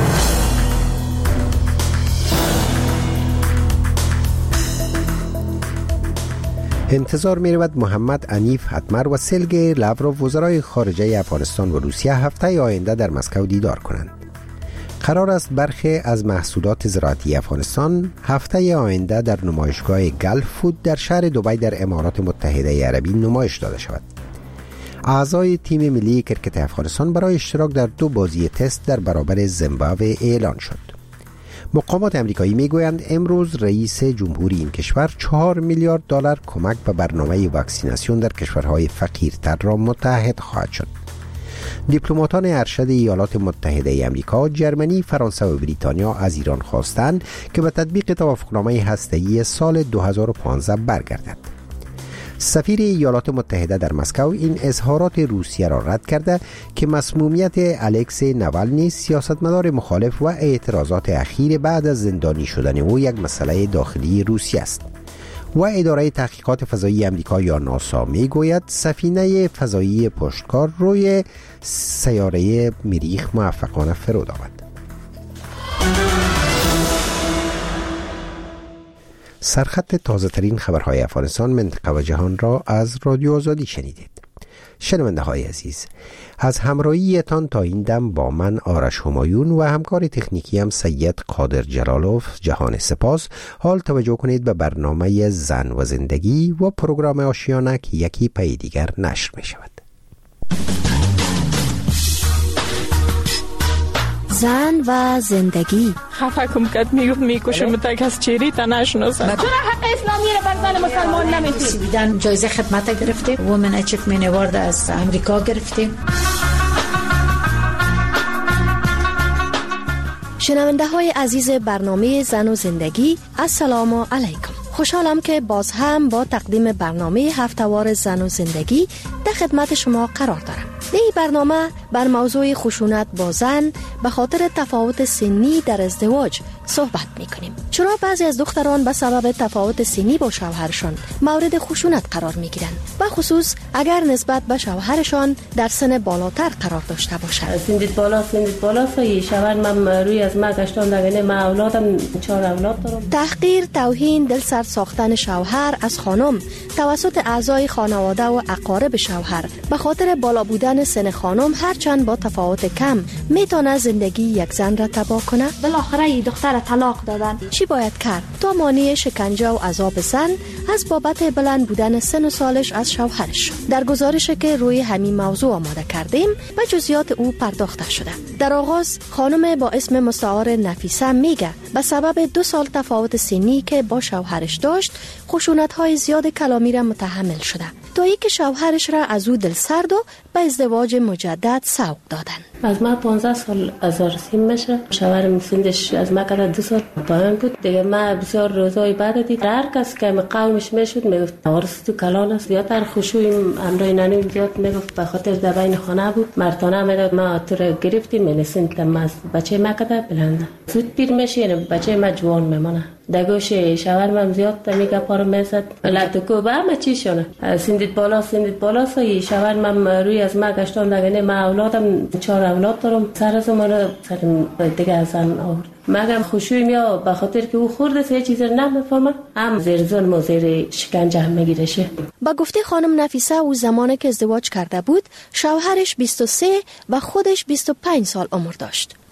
[SPEAKER 1] انتظار می رود محمد عنیف اتمر و سرگئی لاوروف وزرای خارجه افغانستان و روسیه هفته آینده در مسکو دیدار کنند. قرار است برخی از محصولات زراعتی افغانستان هفته آینده در نمایشگاه گلف فود در شهر دبی در امارات متحده عربی نمایش داده شود. اعضای تیم ملی کرکت افغانستان برای اشتراک در 2 بازی تست در برابر زیمبابوه اعلان شد. مقامات امریکایی میگویند امروز رئیس جمهوری این کشور 4 میلیارد دلار کمک به برنامه واکسیناسیون در کشورهای فقیرتر را متحد خواهد شد. دیپلماتان ارشد ایالات متحده آمریکا، جرمنی، فرانسه و بریتانیا از ایران خواستند که به تطبیق توافقنامه هسته‌ای سال 2015 برگردد. سفیر ایالات متحده در مسکو این اظهارات روسیه را رد کرده که مسمومیت الکسی ناوالنی، سیاستمدار مخالف و اعتراضات اخیر بعد از زندانی شدن او یک مسئله داخلی روسیه است. و اداره تحقیقات فضایی آمریکا یا ناسا میگوید سفینه فضایی پشتکار روی سیاره مریخ موفقانه فرود آمد. سرخط تازه ترین خبرهای افغانستان، منطقه و جهان را از رادیو آزادی شنیدید. شنونده های عزیز، از همراهیتان تا این دم با من آرش همایون و همکار تکنیکیم سید قادر جلالوف جهان سپاس. حال توجه کنید به برنامه زن و زندگی و پروگرام آشیانه که یکی پی دیگر نشر می شود.
[SPEAKER 10] زن و زندگی.
[SPEAKER 2] خفه کم کد میکشم تا کس چیری تا نشناسم. چرا حق اسلامی را بر زن مسلمان نمیدید؟
[SPEAKER 3] سویدن جایزه خدمت گرفتیم، وومن اچیومنت اوارد از امریکا گرفتیم.
[SPEAKER 10] شنونده های عزیز برنامه زن و زندگی، السلام علیکم. خوشحالم که باز هم با تقدیم برنامه هفته‌وار زن و زندگی در خدمت شما قرار دارم. در این برنامه بر موضوع خشونت با زن به خاطر تفاوت سنی در ازدواج صحبت می‌کنیم. چرا بعضی از دختران به سبب تفاوت سنی با شوهرشان مورد خشونت قرار می‌گیرند؟ به خصوص اگر نسبت به شوهرشان در سن بالاتر قرار داشته باشند.
[SPEAKER 6] سندید بالا سوی شوهر من روی از ما گشتان دگنه ما اولادم 4 اولاد دارم.
[SPEAKER 10] تحقیر، توهین، دلسرد ساختن شوهر از خانم توسط اعضای خانواده و اقارب شوهر به خاطر بالا بودن سن خانم هرچند با تفاوت کم میتونه زندگی یک زن را تباه کنه.
[SPEAKER 2] بالاخره این دختر طلاق دادن.
[SPEAKER 10] چی باید کرد تا مانع شکنجه و عذاب زن از بابت بلند بودن سن و سالش از شوهرش؟ در گزارشی که روی همین موضوع آماده کردیم به جزئیات او پرداخته شده. در آغاز خانم با اسم مستعار نفیسه میگه به سبب 2 سال تفاوت سنی که با شوهرش داشت خشونت‌های زیاد کلامی را متحمل شده تا اینکه شوهرش را از او دلسرد و به ازدواج مجدد سوق دادن.
[SPEAKER 6] از ما 15 سال ازارسیم میشه. شوهرم سنش از ما کده 2 سال پایین بود. دیگه ما بسیار روزای بعد دید هر کس که مقاومش میشد میگفت وارث تو کلان است. زیادتر خشوعیم امرای نانی زیاد میگفت به خاطر دبین خانه بود. مرتانه میداد ما تو رو گرفتیم نسیم از بچه ما کده بلنده. زود پیر میشه یعنی بچه ما جوان میمونه. دگوش شوهرم زیاد میگه پارو میزد لاتوکو با همه چی شونه. سندید بالا سوی شوهرم روی از ما گشتان دگنه ما اولادم 4 اولاد دارم. سر از من سر دیگه از زن آورد. مگم خوشویم یا به خاطر که او خورده سه چیز نمیفهمه هم زیر ظلم و زیر شکنجه هم میگیرشه.
[SPEAKER 10] با گفته خانم نفیسه او زمانی که ازدواج کرده بود شوهرش 23 و خودش 25 سال عمر داشت.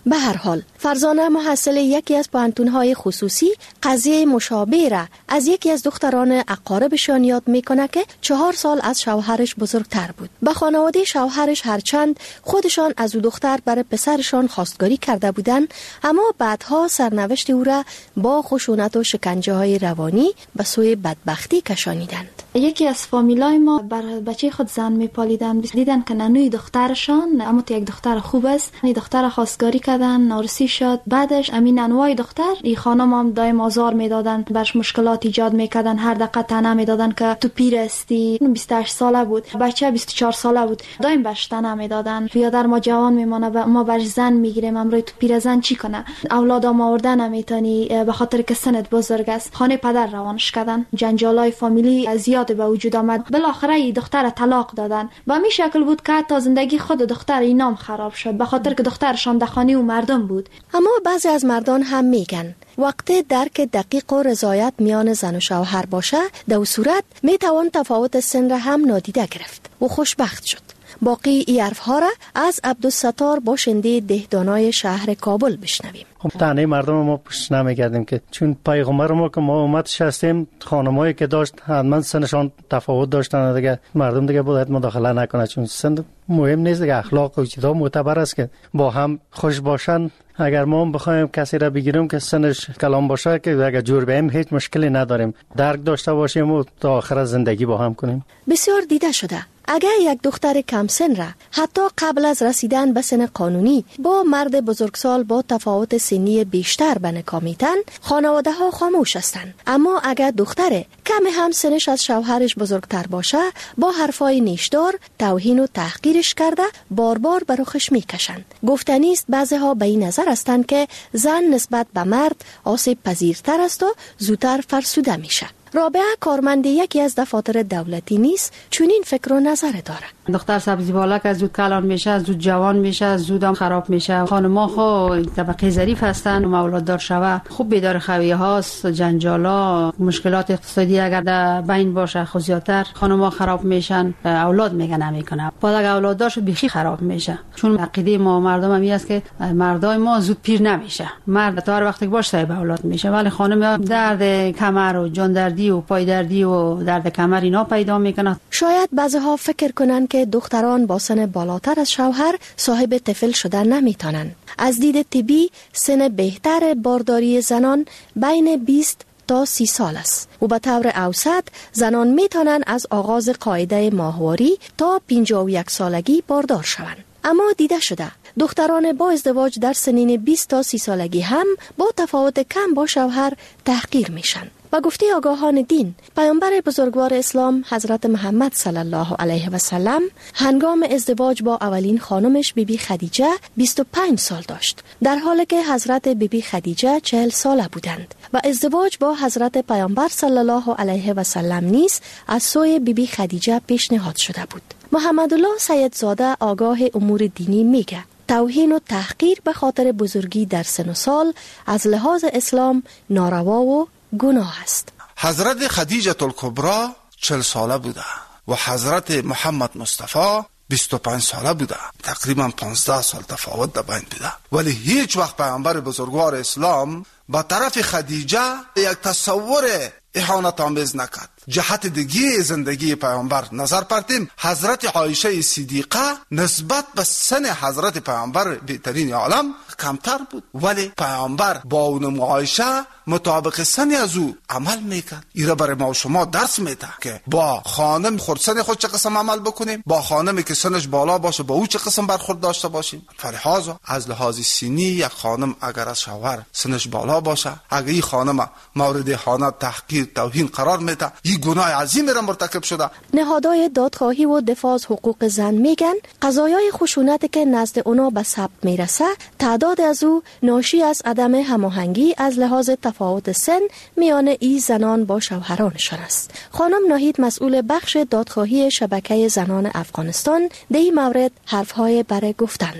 [SPEAKER 10] به هر حال فرزانه محصل یکی از پانتون‌های خصوصی قضیه مشابه را از یکی از دختران اقاربشان یاد میکنه که 4 سال از شوهرش بزرگتر بود. به خانواده شوهرش هرچند خودشان از او دختر برای پسرشان خواستگاری کرده بودند، اما بعدها سرنوشت او را با خشونت و شکنجه‌های روانی به سوی بدبختی کشانیدند.
[SPEAKER 4] یکی از فامیلای ما بر بچه خود زن میپالیدن، دیدن که ننوی دخترشان اما یک دختر خوب است، این دختر خواستگاری کردن، نارسی شد. بعدش امین انوای دختر این خانم هم دایم آزار میدادن، برش مشکلات ایجاد میکردن، هر دقیقه طعنه میدادن که تو پیر استی. 28 ساله بود، بچه 24 ساله بود، دایم برش طعنه میدادن. پیادر ما جوان میمونه، ما برش زن میگیریم، امروز تو پیر زن چی کنه؟ اولادام آورده نمیتونی به خاطر که سنت بزرگ است. خانه پدر روانش کردن، جنجالای فامیلی زیاد به وجود آمد. بالاخره این دختر طلاق دادن. به این شکل بود که تا زندگی خود دختر اینام خراب شد به خاطر که دخترشان دخانی و مردم بود.
[SPEAKER 10] اما بعضی از مردان هم میگن وقتی درک دقیق و رضایت میان زن و شوهر باشه، در صورت میتوان تفاوت سن را هم نادیده گرفت و خوشبخت شد. باقی این حرف‌ها را از عبدالستار باشنده دهدانای شهر کابل بشنویم.
[SPEAKER 7] تنه مردم ما پشت نمیگردیم که چون پیغمبر ما که ما امتش هستیم، خانمایی که داشت حتما سنشان تفاوت داشتن دیگه، مردم دیگه باید مداخله نکنه، چون سن مهم نیست دیگه، اخلاق و چیزا معتبر است که با هم خوش باشن. اگر ما بخوایم کسی را بگیریم که سنش کلام باشه که اگر جور بیم هیچ مشکلی نداریم، درک داشته باشیم و تا آخر زندگی با هم کنیم.
[SPEAKER 10] بسیار دیده شده اگر یک دختر کم سن را حتی قبل از رسیدن به سن قانونی با مرد بزرگسال با تفاوت سنی بیشتر به نکاح میتن، خانواده ها خاموش هستند. اما اگر دختر کمی هم سنش از شوهرش بزرگتر باشه، با حرفای نیشدار توهین و تحقیرش کرده بار بار به رخش میکشند. گفتنی است بعضی ها به این نظر هستند که زن نسبت به مرد آسیب پذیرتر است و زودتر فرسوده میشه. رابعه کارمند یکی از دفاتر دولتی نیست، چون این فکر و نظر داره.
[SPEAKER 23] دختر سبزی بالا که زود کلان میشه، زود جوان میشه، زودم خراب میشه. خانم‌ها خو طبقه ظریف هستن و اولاد دار شوه خوب بیدار خویه هاست، جنجالا، مشکلات اقتصادی اگر در بین باشه خو زیادتر خانم‌ها خراب میشن، اولاد میگه نمیکنه. بعد اگر اولاد دار شد بیخی خراب میشه، چون عقیده ما مردم هم است که مردای ما زود پیر نمیشه، مرد تا هر وقتی باشه صاحب اولاد میشه، ولی خانم درد کمر و جان دردی و پای دردی و درد کمر اینا پیدا میکنه.
[SPEAKER 10] شاید بعضی‌ها فکر کنن که دختران با سن بالاتر از شوهر صاحب طفل شدن نمیتونن. از دید طبی سن بهتر بارداری زنان بین 20 تا 30 سال است و به طور اوسط زنان میتونن از آغاز قاعده ماهواری تا 51 سالگی باردار شوند. اما دیده شده دختران با ازدواج در سنین 20 تا 30 سالگی هم با تفاوت کم با شوهر تحقیر میشن. با گفته آگاهان دین، پیامبر بزرگوار اسلام حضرت محمد صلی الله علیه و سلم هنگام ازدواج با اولین خانمش بیبی خدیجه 25 سال داشت، در حالی که حضرت بیبی خدیجه 40 ساله بودند و ازدواج با حضرت پیامبر صلی الله علیه و سلم نیز از سوی بیبی خدیجه پیشنهاد شده بود. محمد الله سیدزاده آگاه امور دینی میگه توهین و تحقیر به خاطر بزرگی در سن و سال از لحاظ اسلام ناروا و گناه است.
[SPEAKER 24] حضرت خدیجه الکبرا 40 ساله بوده و حضرت محمد مصطفی 25 ساله بوده، تقریبا 15 سال تفاوت در بین بوده، ولی هیچ وقت پیامبر بزرگوار اسلام با طرف خدیجه یک تصور اهانت آمیز نکرد. جهت دیگه زندگی پیامبر نظر پرتیم، حضرت عایشه صدیقه نسبت به سن حضرت پیامبر بهترین عالم کمتر بود، ولی پیامبر با اون عایشه مطابق سن از او عمل میکرد. ایره برای ما و شما درس میده که با خانم خردسن خود چه قسم عمل بکنیم، با خانمی که سنش بالا باشه با او چه قسم برخورد داشته باشیم. فلحاظا از لحاظ سنی یک خانم اگر از شوهر سنش بالا باشه، اگر این خانم مورد اهانت، تحقیر، توهین قرار میده، این گناه عظیمی را مرتکب شده.
[SPEAKER 10] نهادهای دادخواهی و دفاع از حقوق زن میگن قضایای خشونت که نزد اونا به ثبت میرسه، تعداد از او ناشی از عدم هماهنگی از لحاظ تفاوت سن میان این زنان با شوهرانشان است. خانم ناهید مسئول بخش دادخواهی شبکه زنان افغانستان در این مورد حرفهای برای گفتن دارد.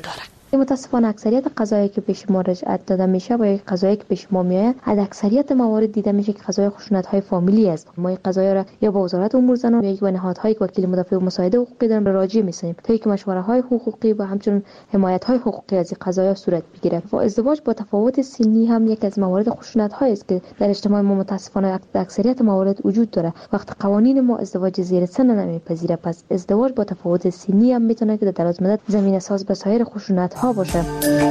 [SPEAKER 9] متاسفانه اکثریت قضایی که پیش ما رجعت داده میشه و یک قضایی که پیش ما میاد، از اکثریت موارد دیده میشه که قضای خشونت‌های فامیلی است. ما این قضایا را یا با وزارت امور زنان یا یک نهادهای که وکیل مدافع و مساعده حقوقی دارن راجع می‌سازیم تا اینکه مشوره‌های حقوقی و همچنین حمایت‌های حقوقی از این قضایا صورت بگیره. و ازدواج با تفاوت سنی هم یک از موارد خشونت‌هایی است که در اجتماع ما متاسفانه در اکثریت موارد وجود داره. وقتی قوانین ما ازدواج زیر سن نمیپذیره، پس ازدواج با تفاوت سنی هم میتونه که در دراز مدت زمینه ساز به سایر خشونت‌ها باشه.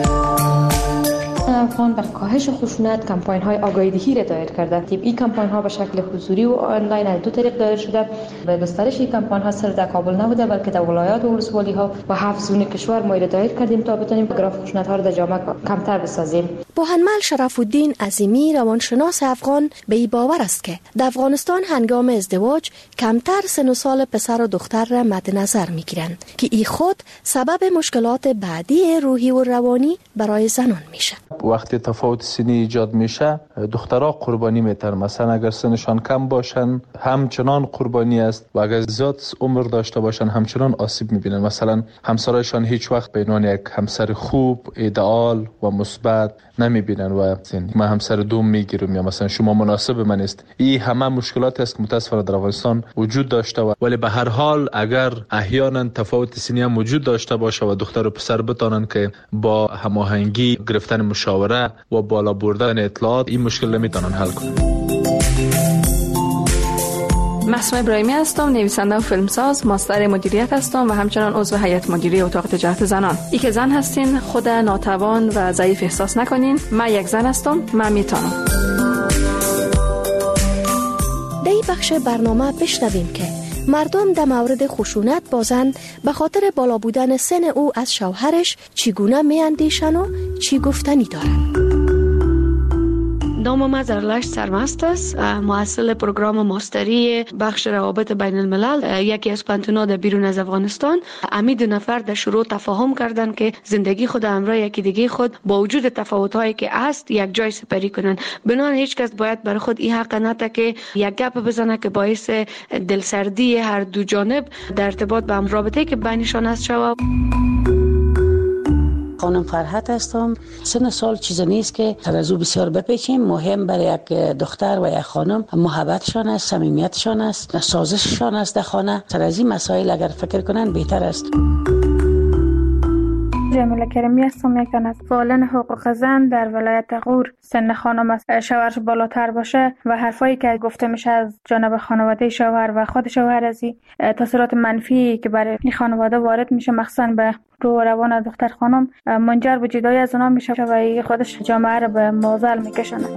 [SPEAKER 9] افغان بر کاهش خشونت کمپاین های آگاهی دهی را دایر کرده. این کمپاین ها به شکل حضوری و آنلاین از دو طریق دایر شده. به گسترش این کمپاین ها صرف در کابل نبوده بلکه در ولایات و ولسوالی ها و 7 زون کشور ما را دایر کردیم تا بتونیم گراف خشونت ها را در جامعه کمتر بسازیم.
[SPEAKER 10] بوهنمل شرف الدین عظیمی روانشناس افغان به این باور است که در افغانستان هنگام ازدواج کمتر سن و سال پسر و دختر را مد نظر میگیرند که این خود سبب مشکلات بعدی روحی و روانی برای زنان میشه.
[SPEAKER 11] وقتی تفاوت سنی ایجاد میشه دخترها قربانی میتر، مثلا اگر سنشان کم باشن همچنان قربانی است و اگر زیاد عمر داشته باشن همچنان آسیب میبینن. مثلا همسرایشان هیچ وقت به عنوان یک همسر خوب، ایدئال و مثبت نمیبینن و من همسر دوم میگیرم یا مثلا شما مناسب من است. این همه مشکلات است که متاسفانه در افغانستان وجود داشته ولی به هر حال اگر احیانا تفاوت سنی هم وجود داشته باشه و دختر و پسر بتونن که با هماهنگی گرفتن مشاوره و بالا بردن اطلاعات این مشکل نمیتونن حل کنن.
[SPEAKER 2] محسوم ابراهیمی هستم، نویسنده و فیلمساز، ماستر مدیریت هستم و همچنان عضو هیئت مدیره اتاق تجارت زنان. ای که زن هستین خود ناتوان و ضعیف احساس نکنین. من یک زن هستم، من میتونم.
[SPEAKER 10] در این بخش برنامه بشنویم که مردم در مورد خشونت با زن به خاطر بالا بودن سن او از شوهرش چگونه میاندیشن و چی گفتنی دارن.
[SPEAKER 13] نام ما زرلشت سرمست است، مؤسس پروگرام ماستری بخش روابط بین الملل یکی از پانتونا در بیرون از افغانستان. امی 2 نفر در شروع تفاهم کردند که زندگی خود همراه یکی دیگه خود با وجود تفاوت‌هایی که هست یک جای سپری کنن. بنان هیچ کس باید برای خود این حق نده که یک گپ بزنه که باعث دلسردی هر دو جانب در ارتباط به هم رابطه‌ای که بینشان هست شود.
[SPEAKER 14] خانم فرحت هستم. سن سال چیز نیست که ترازو بسیار بپیچیم. مهم برای یک دختر و یک خانم محبتشان است، صمیمیتشان است، سازششان است در خانه. سر از این مسائل اگر فکر کنن بهتر است.
[SPEAKER 25] جمیله کریمی هستم، یک از فعالان حقوق زن در ولایت غور. سن خانم از شوهرش بالاتر باشه و حرفایی که گفته میشه از جانب خانواده شوهر و خود شوهر از تاثیرات منفی که برای این خانواده وارد میشه مخصوصا به رو روان دختر خانم منجر به جدایی از اونها میشه و خودش جامعه رو به معضل میکشونه.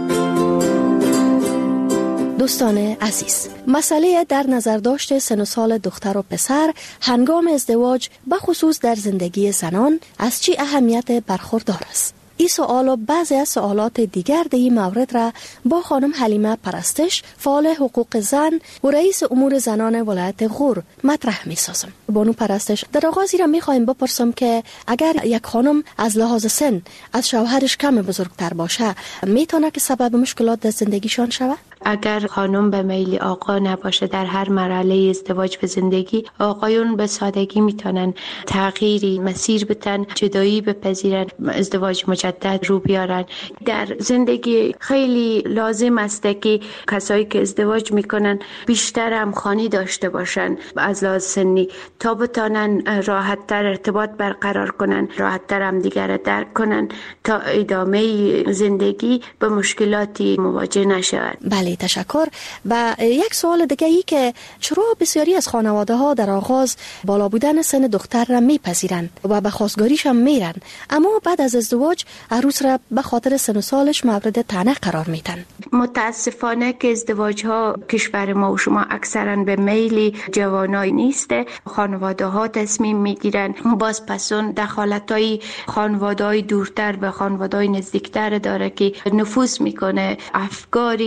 [SPEAKER 10] دوستان عزیز، مسئله در نظر داشت سن و سال دختر و پسر هنگام ازدواج به خصوص در زندگی زنان از چی اهمیت برخوردار است؟ این سوال و بعضی از سوالات دیگر در این مورد را با خانم حلیمه پرستش، فعال حقوق زن و رئیس امور زنان ولایت غور مطرح می سازم. بانو پرستش، در آغازی را می خواهیم بپرسم که اگر یک خانم از لحاظ سن از شوهرش کم بزرگتر باشه میتونه که سبب مشکلات در زندگیشان شود؟
[SPEAKER 6] اگر خانم به میل آقا نباشه در هر مرحله ازدواج به زندگی، آقایون به سادگی میتونن تغییری مسیر بتن، جدایی بپذیرن، ازدواج مجدد رو بیارن. در زندگی خیلی لازم است که کسایی که ازدواج میکنن بیشتر همخوانی داشته باشن از لحاظ سنی تا بتونن راحت‌تر ارتباط برقرار کنن، راحت‌تر هم دیگر را درک کنن تا ادامه زندگی به مشکلاتی مواجه نشود.
[SPEAKER 10] بله، تشکر. و یک سوال دیگه ای که چرا بسیاری از خانواده ها در آغاز بالا بودن سن دختر را میپذیرند و به خواستگاریش هم میرن، اما بعد از ازدواج عروس را به خاطر سن و سالش مورد طعنه قرار میدن؟
[SPEAKER 6] متاسفانه که ازدواج ها کشور ما و شما اکثرا به میل جوانای نیسته. خانواده ها تصمیم میگیرن، باز پسون دخالت های خانواده های دورتر به خانواده های نزدیکتر داره که نفوذ میکنه، افکاری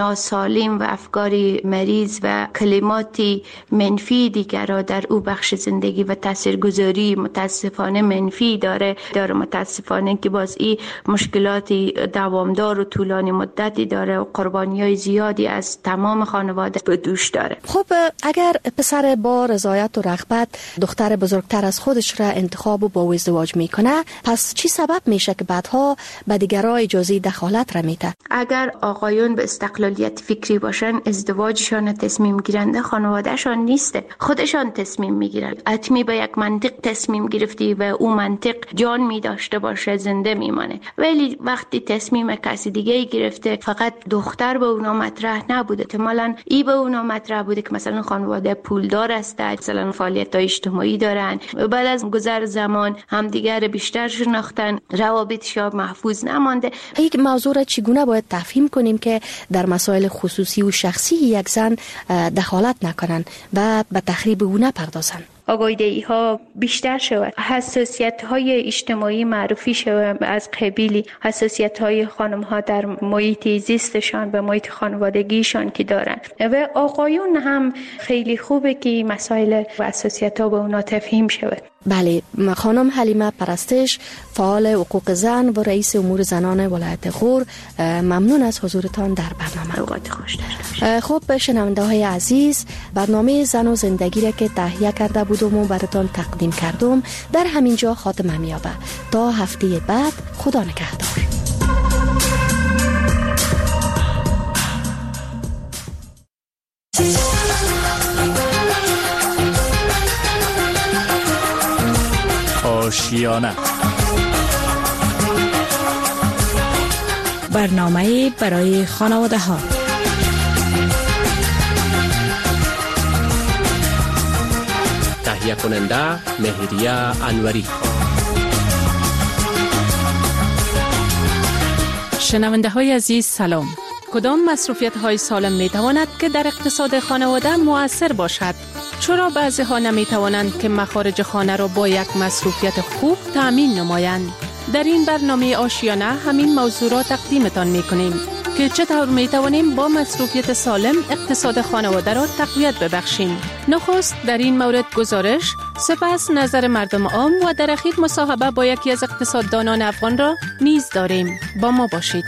[SPEAKER 5] ناسالم و افکاری مریض و کلماتی منفی دیگر را در او بخش زندگی و تاثیرگذاری متاسفانه منفی داره متاسفانه که باز این مشکلاتی دوامدار و طولانی مدتی داره و قربانی‌های زیادی از تمام خانواده به دوش داره.
[SPEAKER 10] خب اگر پسر با رضایت و رغبت دختر بزرگتر از خودش را انتخاب و با ازدواج میکنه، پس چی سبب میشه که بعدها به دیگران اجازه دخالت را میده؟
[SPEAKER 5] اگر آقایون به استقلالیت فکری باشن، ازدواجشان تصمیم گیرنده خانوادهشان نیسته، خودشان تصمیم میگیرن. حتمی به یک منطق تصمیم گرفتی و اون منطق جان می داشته باشه زنده میمانه. ولی وقتی تصمیم کسی دیگه گرفته، فقط دختر به اونا مطرح نبوده، احتمالاً ای به اونا مطرح بوده که مثلا خانواده پولدار است، مثلا فعالیت‌های اجتماعی دارن، بعد از گذر زمان همدیگر بیشتر شناختن، روابطشون محفوظ نمانده.
[SPEAKER 10] یک موضوع را چگونه باید تفهیم کنیم که در مسائل خصوصی و شخصی یک زن دخالت نکنند و به تخریب او نپردازند؟
[SPEAKER 5] آگاهی ها بیشتر شود، حساسیت های اجتماعی معرفی شود، از قبیل حساسیت های خانم ها در محیط زیستشان و محیط خانوادگیشان که دارن و آقایون هم خیلی خوبه که مسائل و حساسیت ها به اونا تفهیم شود.
[SPEAKER 10] بله، خانم حلیمه پرستش، فعال حقوق زن و رئیس امور زنان ولایت غور، ممنون از حضورتان در برنامه.
[SPEAKER 5] اوقات خوش داشته.
[SPEAKER 10] خب شنونده های عزیز، برنامه زن و زندگی را که تهیه کرده بودم و براتان تقدیم کردم در همین جا خاتمه می‌یابد. تا هفته بعد، خدا نگهدار.
[SPEAKER 8] آشیانه،
[SPEAKER 12] برنامه برای خانواده ها.
[SPEAKER 15] تهیه کننده مهریه انوری.
[SPEAKER 16] شنونده های عزیز سلام. کدام مصروفیت های سالم می تواند که در اقتصاد خانواده مؤثر باشد؟ چرا بعضی ها نمی توانند که مخارج خانه را با یک مصروفیت خوب تأمین نمایند؟ در این برنامه آشیانه همین موضوع را تقدیمتان می کنیم که چطور می توانیم با مصروفیت سالم اقتصاد خانواده را تقویت ببخشیم. نخست در این مورد گزارش، سپس نظر مردم عام و در اخیر مصاحبه با یکی از اقتصاددانان افغان را نیز داریم. با ما باشید.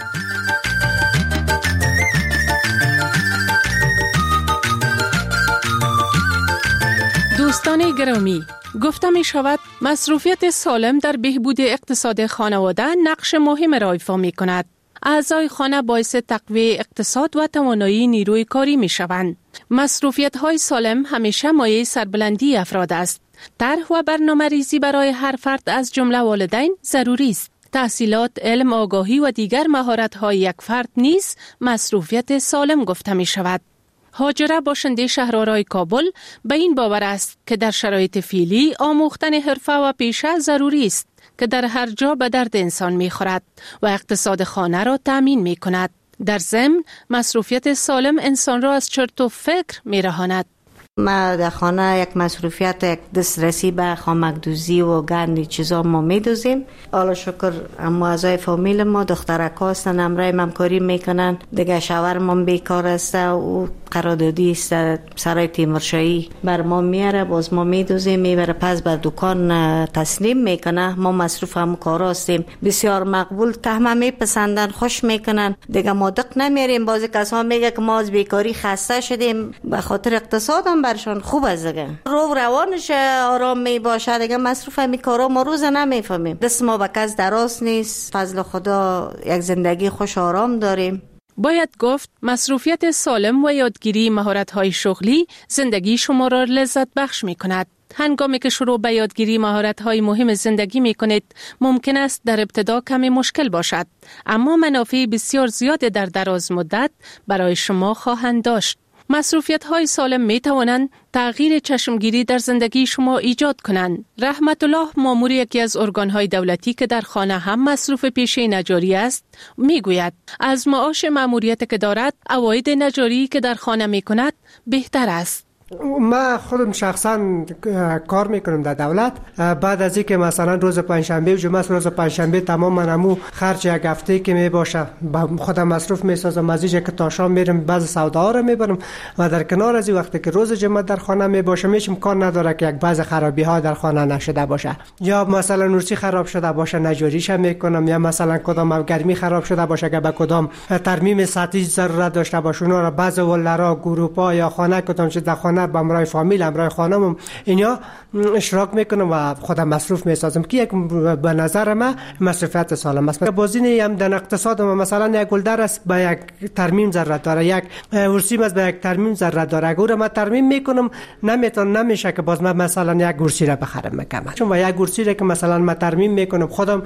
[SPEAKER 16] دوستان گرامی، گفته می شود مصروفیت سالم در بهبود اقتصاد خانواده نقش مهم را ایفا می کند. اعضای خانه باعث تقویت اقتصاد و توانایی نیروی کاری می شوند. مصروفیت های سالم همیشه مایه سربلندی افراد است. طرح و برنامه ریزی برای هر فرد از جمله والدین ضروری است. تحصیلات، علم، آگاهی و دیگر مهارت های یک فرد نیز مصروفیت سالم گفته می شود. هاجره باشنده شهرآرای کابل به این باور است که در شرایط فعلی آموختن حرفه و پیشه ضروری است که در هر جا به درد انسان می‌خورد و اقتصاد خانه را تأمین می‌کند. در ضمن مصروفیت سالم انسان را از چرت و فکر می‌رهاند.
[SPEAKER 18] ما در خانه یک مصروفیت، یک دسترسی به خامک‌دوزی و گندی چیزا ما می‌دوزیم. حالا شکر اما اعضای فامیل ما دخترک‌ها هستن، همراه همکاری میکنن. دیگه شوهرم بیکار است و قراردادی است سرای تیمورشاهی بر ما میاره، باز ما میدوزیم میبره پس بر دکان تسلیم میکنه. ما مصروف هم کارا هستیم، بسیار مقبول، که همه میپسندن، خوش میکنن. دیگه ما دق نمیاریم. بعضی کسا میگه که ما از بیکاری خسته شدیم، به خاطر اقتصاد هم برشان خوب است. دیگه رو روانش آرام می باشه. دیگه مصروف هم کارا ما روز نمیفهمیم. دست ما به کس دراز نیست، فضل خدا یک زندگی خوش آرام داریم.
[SPEAKER 16] باید گفت مصروفیت سالم و یادگیری مهارت‌های شغلی زندگی شما را لذت بخش می‌کند. هنگامی که شروع به یادگیری مهارت‌های مهم زندگی می‌کنید، ممکن است در ابتدا کمی مشکل باشد، اما منافع بسیار زیاد در دراز مدت برای شما خواهند داشت. مصروفیت‌های سالم می‌توانند تغییر چشمگیری در زندگی شما ایجاد کنند. رحمت الله، مامور یکی از ارگان‌های دولتی که در خانه هم مصروف پیشه نجاری است، می‌گوید از معاش ماموریت که دارد، عواید نجاری که در خانه می‌کند بهتر است.
[SPEAKER 17] ما خودم شخصا کار میکنم در دولت. بعد از اینکه مثلا روز پنجشنبه و جمعه روز پنجشنبه تمام منمو خرج یک هفته که می باشه خودم مصروف میسازم، از اینجا که تا شام میرم بعض سودا رو میبرم و در کنار از این وقتی که روز جمعه در خانه می باشه میشم کار نداره که یک بعض خرابی ها در خانه نشده باشه، یا مثلا نورسی خراب شده باشه نجاریش میکنم، یا مثلا کدام گرمی خراب شده باشه که به کدام ترمیم سطحی ضرورت داشته باشه اونا رو بعض ولرا گروپا یا خانه کدام چیز در خانه با همراه فامیل همراه خانم اینا اشتراک میکنم و خودم مصروف میسازم که یک به نظر من مصرفیت سالم است. بازی هم در اقتصاد مثلا یک گلدر است به یک ترمیم ضرورت داره، یک ورسیم است به یک ترمیم ضرورت داره. اگر من ترمیم میکنم نمیشه که باز من مثلا یک گرسی را بخرم میکنم، چون یک گرسی را که مثلا من ترمیم میکنم خودم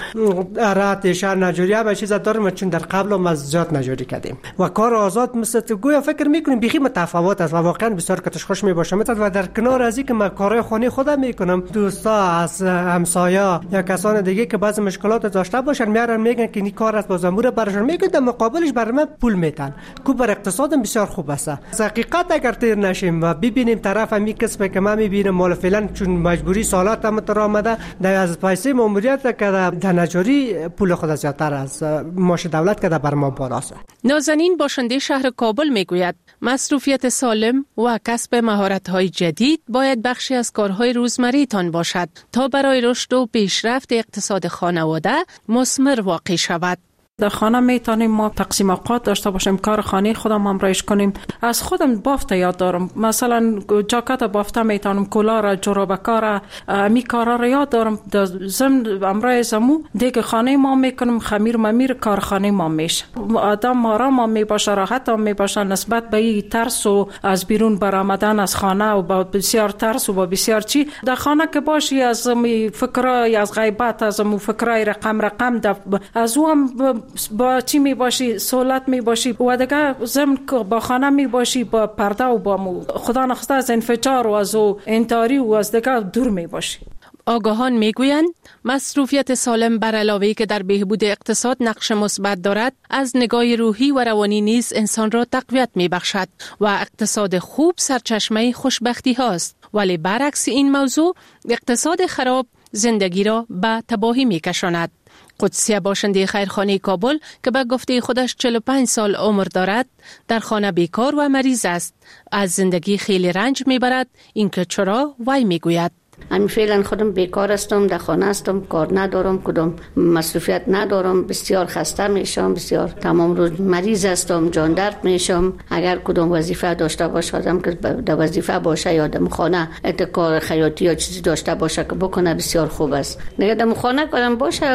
[SPEAKER 17] رات شهر نجاری هم چیزا دارم، چون در قبل ما زیاد نجاری کردیم و کار آزاد مثل گویا فکر میکنیم بیخی متفاوت است و واقعا بسیار کتش خوش میباشه. و در کنار از این که من کارهای خانه خودم میکنم، دوستا از همسایه یا کسان دیگه که بعضی مشکلات داشته باشن میارن میگن که این کار است باز امور براشون میگن، در مقابلش برای من پول میتن که بر اقتصادم بسیار خوب است. حقیقت اگر تیر نشیم و ببینیم طرف می کسب که من میبینم مال فعلا چون مجبوری سالات هم تر آمده در از پیسه ماموریت که در نجاری پول خود زیادتر از معاش دولت که بر ما بالاست.
[SPEAKER 16] نازنین باشنده شهر کابل میگوید مصروفیت سالم و کسب مهارت‌های جدید باید بخشی از کارهای روزمره باشد تا برای رشد و پیشرفت اقتصاد خانواده مثمر واقع شود.
[SPEAKER 19] در خانه میتونیم ما تقسیم اوقات داشته باشیم، کار خانه خودم همراهیش کنیم. از خودم بافت یاد دارم، مثلا جاکت بافته میتونم، کلاه جورابکار می کارا را یاد دارم. در ضمن همراه زمو دیگه خانه ما میکنم، خمیر ممیر کار خانه ما میشه. آدم آرام هم میباشه، راحت هم میباشه نسبت به این ترس و از بیرون برآمدن از خانه و با بسیار ترس و با بسیار چی. در خانه که باشی از فکرای از غیبت، از فکرای رقم از او هم با چی می باشی، سهولت می باشی و دیگه ضمن با خانه می باشی با پرده و با خدا نخواسته از انفجار و از انتحاری و از دیگه دور می باشی.
[SPEAKER 16] آگاهان میگویند مصروفیت سالم بر علاوه که در بهبود اقتصاد نقش مثبت دارد، از نگاه روحی و روانی نیز انسان را تقویت میبخشد و اقتصاد خوب سرچشمه خوشبختی هاست. ولی برعکس این موضوع اقتصاد خراب زندگی را به تباهی میکشاند. قدسیه باشنده خیرخانه کابل که به گفته خودش 45 سال عمر دارد، در خانه بیکار و مریض است. از زندگی خیلی رنج میبرد. اینکه چرا وی میگوید
[SPEAKER 6] من فعلا خودم بیکار هستم، در خانه هستم، کار ندارم، کدام مصروفیت ندارم، بسیار خسته میشم، بسیار تمام روز مریض هستم، جان درد میشم. اگر کدام وظیفه داشته باشم که در وظیفه باشه یا در خانه کار خیاطی یا چیزی داشته باشه که بکنه بسیار خوب است. دیگه در خانه کارم باشه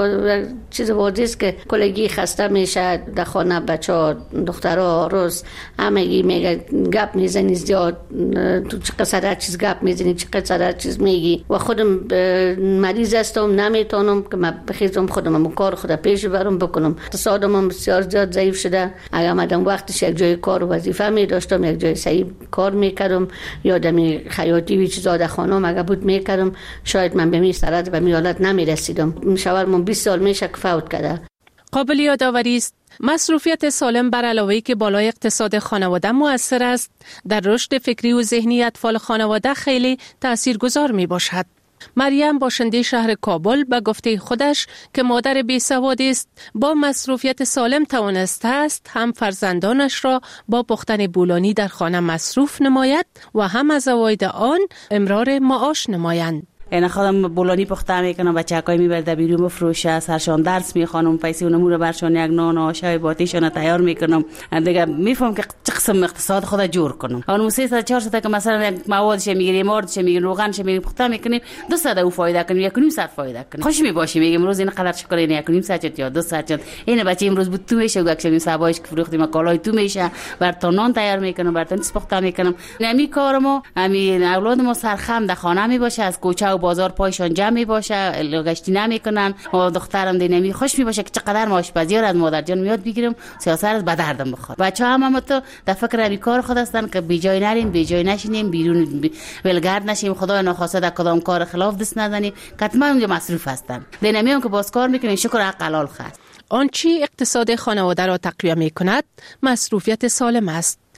[SPEAKER 6] چیز واضحه است که کلگی خسته میشه. در خانه بچه‌ها دخترها روز همگی میگه گپ میزنی زیاد، تو چه قصر چیز گپ میزنی، چه قصر چیز میگی و خودم مریض هستم، نمیتونم که من بخیزم خودم کار خود پیش برم بکنم. اقتصادم بسیار زیاد ضعیف شده. اگر مدام وقتش یک جای کار و وظیفه می داشتم، یک جای صحیح کار میکردم یا دمی خیاطی و چیزا در خانم اگر بود میکردم، شاید من به می سرد و می حالت نمیرسیدم. شوهرم 20 سال میشه که فوت کرده.
[SPEAKER 16] قابل یادآوری است مصروفیت سالم بر علاوه که بالای اقتصاد خانواده مؤثر است، در رشد فکری و ذهنی اطفال خانواده خیلی تاثیرگذار می باشد. مریم باشنده شهر کابل به گفته خودش که مادر بیسوادی است، با مصروفیت سالم توانسته است هم فرزندانش را با پختن بولانی در خانه مصروف نماید و هم از عواید آن امرار معاش نمایند.
[SPEAKER 20] یعنی خودم بولانی پخته میکنم، بچه‌های میبرد بیرون بفروشه، سرشان درس میخوانم، پیسه اونمو رو برشان یک نان و آشای باتیشان تیار میکنم. دیگه میفهم که چه قسم اقتصاد خود جور کنم. اون 300 400 که مثلا یک موادش میگیریم، ماردش میگیریم، روغنش میگیریم، پخته میکنیم، 200 او فایده کنیم، 1.5 ساعت فایده کنیم. خوش میباشیم، میگم امروز این قدر شکر این 1.5 ساعت یا 2 ساعت. این بچه امروز بود تو میشه، یک شب صبحش که فروختیم کالای تو میشه، براتون نان تیار میکنم، براتون پخته میکنم. نمی کارمو همین اولادمو سرخم در خانه میباشه، از کوچه و بازار پایشان جمع می باشه، لگشتی نمیکنن و دخترم دینمی خوش می باشه که چقدر ما آشپزی از مادر جان میاد بگیرم، سیاست از به دردم بخوره. بچه‌ها هم تو در فکر همین کار خود هستن که بی جای نریم، بی جای نشینیم، بیرون ولگرد نشیم، خدای ناخواسته در کدام کار خلاف دست نزنیم، حتما اونجا مصروف هستن. دینمی هم که باز کار میکنین شکر حق حلال خست.
[SPEAKER 16] آنچه اقتصاد خانواده را تقویت میکند مصروفیت سالم است.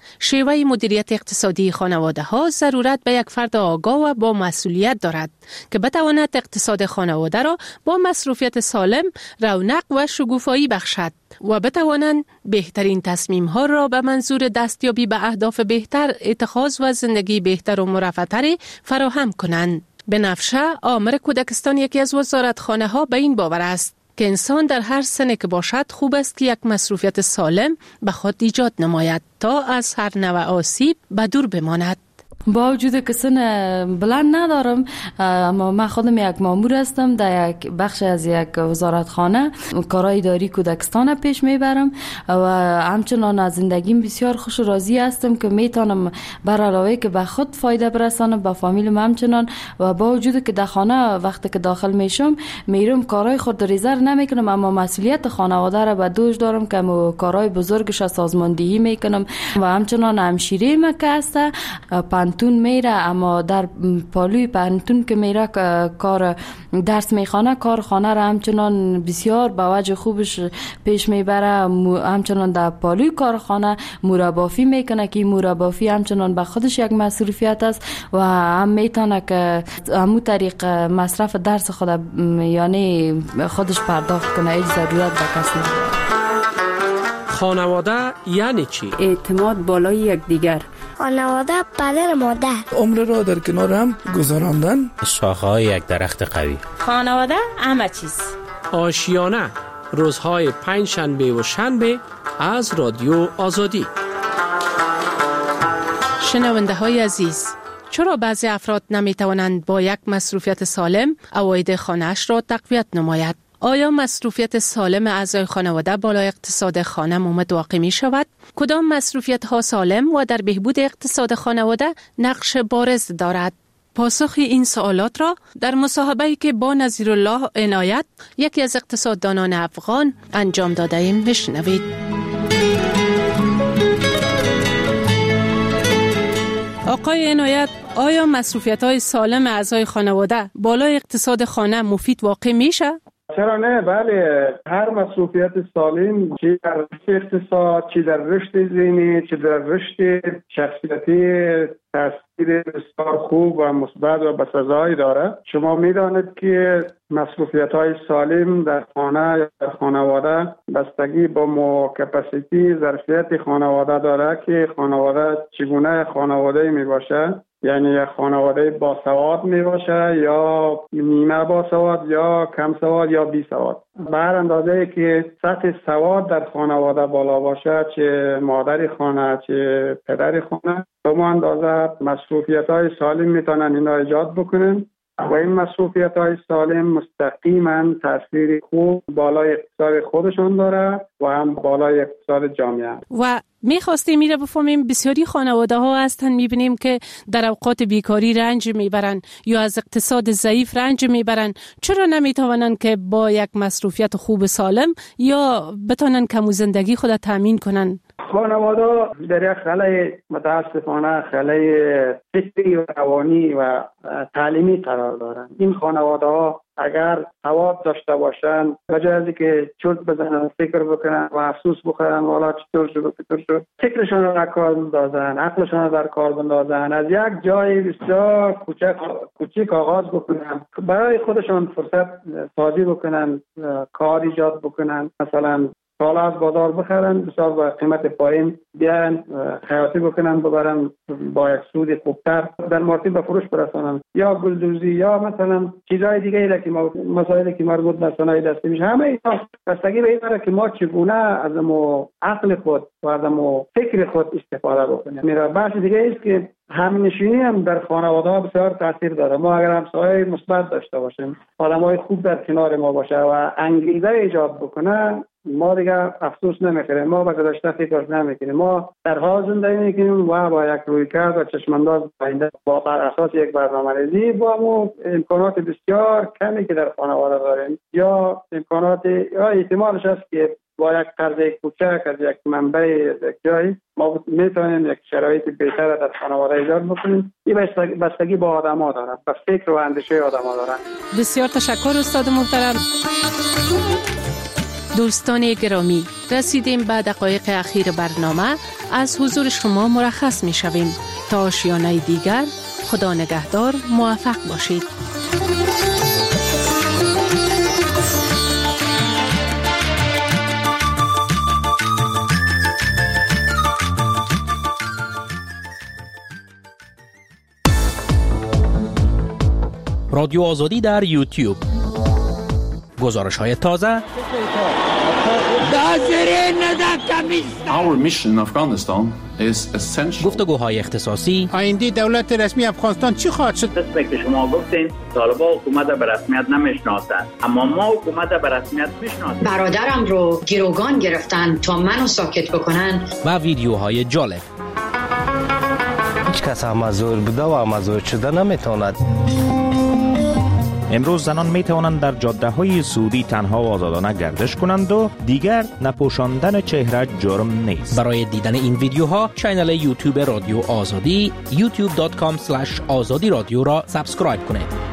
[SPEAKER 16] شیوه مدیریت اقتصادی خانواده ها ضرورت به یک فرد آگاه و با مسئولیت دارد که بتواند اقتصاد خانواده را با مصروفیت سالم رونق و شکوفایی بخشد و بتوانند بهترین تصمیم ها را به منظور دستیابی به اهداف بهتر اتخاذ و زندگی بهتر و مرفه‌تر فراهم کنند. بنفشه آمر کودکستان یکی از وزارتخانه ها به این باور است که انسان در هر سنی که باشد خوب است که یک مصروفیت سالم به خود ایجاد نماید تا از هر نوع آسیب به دور بماند.
[SPEAKER 1] با وجود که سن بلند ندارم، اما من خودم یک مامور هستم در یک بخش از یک وزارتخانه، کارهای اداری کودکستان پیش میبرم و همچنان از زندگیم بسیار خوش و راضی هستم که میتونم بر علاوه که به خود فایده برسانم به فامیلم همچنان. و با وجود که در خانه وقتی که داخل میشم میرم کارهای خود ریزر نمیکنم، اما مسئولیت خانواده را به دوش دارم که کارهای بزرگش سازماندهی میکنم و همچنان همشیره مکه است. پانتون میره، اما در پالوی پانتون که میره کار درس میخوانه، کار خانه را همچنان بسیار با وجه خوبش پیش میبره. همچنان در پالوی کارخانه مربافی میکنه که مربافی همچنان به خودش یک مصروفیت است و هم میتونه که همو طریق مصرف درس خود یعنی خودش پرداخت کنه، هیچ ضرورت به کس نداره.
[SPEAKER 15] خانواده یعنی چی؟
[SPEAKER 3] اعتماد بالای یکدیگر.
[SPEAKER 4] خانواده پدر مادر.
[SPEAKER 21] عمر را در کنار هم گذراندن.
[SPEAKER 22] شاخه‌های یک درخت قوی.
[SPEAKER 26] خانواده همه چیز.
[SPEAKER 15] آشیانه روزهای پنجشنبه و شنبه از رادیو آزادی.
[SPEAKER 16] شنونده های عزیز، چرا بعضی افراد نمی توانند با یک مصروفیت سالم عواید خانه‌اش را تقویت نماید؟ آیا مصروفیت سالم اعضای خانواده بالای اقتصاد خانه ممد واقع می شود؟ کدام مصروفیت ها سالم و در بهبود اقتصاد خانواده نقش بارز دارد؟ پاسخ این سوالات را در مصاحبه‌ای که با نظیرالله عنایت، یکی از اقتصاددانان افغان، انجام داده ایم بشنوید. آقای عنایت، آیا مصروفیت های سالم اعضای خانواده بالای اقتصاد خانه مفید واقع میشه؟
[SPEAKER 27] چرا نه؟ بله، هر مصروفیت سالم، چی در رشد اقتصاد، چی در رشد ذهنی، چی در رشد شخصیتی، تاثیر بسیار خوب و مثبت و بسزایی داره. شما میدانید که مصروفیت های سالم در خانه یا در خانواده بستگی با کپاسیتی ظرفیت خانواده داره که خانواده چگونه خانواده می باشه. یعنی یک خانواده باسواد می باشه یا نیمه باسواد یا کم سواد یا بی سواد. به هر اندازه که سطح سواد در خانواده بالا باشه، چه مادر خانه چه پدر خانه، به اون اندازه مصروفیت های سالم میتونن اینا ایجاد بکنن و این مصروفیت های سالم مستقیما تاثیر خوب بالای اقتصاد خودشون داره و هم بالای اقتصاد جامعه.
[SPEAKER 16] و میخواستیم میره بفهمیم بسیاری خانواده ها هستن میبینیم که در اوقات بیکاری رنج میبرن یا از اقتصاد ضعیف رنج میبرن. چرا نمیتوانن که با یک مصروفیت خوب سالم یا بتونن کمو زندگی خود تامین کنن؟
[SPEAKER 27] خانواده در یک خلای متاسفانه خلای فکری و روانی و تعلیمی قرار دارند. این خانواده ها اگر ثواب داشته باشند، بجای از اینکه چرت بزنن، فکر بکنن و افسوس بخورن والا چطور شد، فکرشون رو در کار بندازن، عقلشون رو در کار بندازن، از یک جای بسیار کوچک آغاز بکنن، برای خودشون فرصت سازی بکنن، کار ایجاد بکنن. مثلا کالا از بازار بخرن، بسیار با قیمت پایین بیان خیاطی بکنن، ببرن با یک سود خوبتر در مرتب به فروش برسانن، یا گلدوزی یا مثلا چیزهای دیگه که مسائلی که مربوط به صنایع دستی میشه. همه اینا بستگی به این داره که ما چگونه از عقل خود و از فکر خود استفاده بکنیم. میره بحث دیگه است که همنشینی هم در خانواده ها بسیار تاثیر داره. ما اگر همسایه مثبت داشته باشیم، آدمای خوب در کنار ما باشه و انگیزه ایجاد بکنه، ما دیگه افسوس نمیکنیم، ما به گذشته فکر نمیکنیم، ما در حال زندگی میکنیم و با یک رویکرد و چشمانداز با بر اساس یک برنامه‌ریزی با امکانات بسیار کمی که در خانواده داریم یا امکانات یا احتمالش هست که با یک قرض کوچک از یک منبع یک جایی ما میتونیم یک شرایط بهتر در خانواده ایجاد بکنیم. این بستگی با آدم‌ها داره، با فکر و اندیشه آدم‌ها داره.
[SPEAKER 16] بسیار تشکر استاد محترم. دوستان گرامی، رسیدیم به دقایق اخیر برنامه. از حضور شما مرخص می شویم. تا آشیانه دیگر، خدا نگهدار، موفق باشید.
[SPEAKER 22] رادیو آزادی در یوتیوب. گزارش‌های تازه.
[SPEAKER 2] Our mission in Afghanistan is essential.
[SPEAKER 22] گفتگوهای اختصاصی.
[SPEAKER 7] آینده دولت رسمی افغانستان چی خواهد شد؟
[SPEAKER 9] مثل که شما گفتین طالبان حکومت به رسمیت نمیشناسند، اما ما حکومت به رسمیت میشناسیم.
[SPEAKER 11] برادرم رو گروگان گرفتن تا منو ساکت بکنن.
[SPEAKER 22] و ویدیوهای جالب.
[SPEAKER 13] هیچ کس مزور بوده و مزور شده نمیتواند.
[SPEAKER 23] امروز زنان می توانند در جاده‌های سعودی تنها و آزادانه گردش کنند و دیگر نپوشاندن چهره جرم نیست.
[SPEAKER 22] برای دیدن این ویدیوها کانال یوتیوب رادیو آزادی youtube.com/azadi radio را سابسکرایب کنید.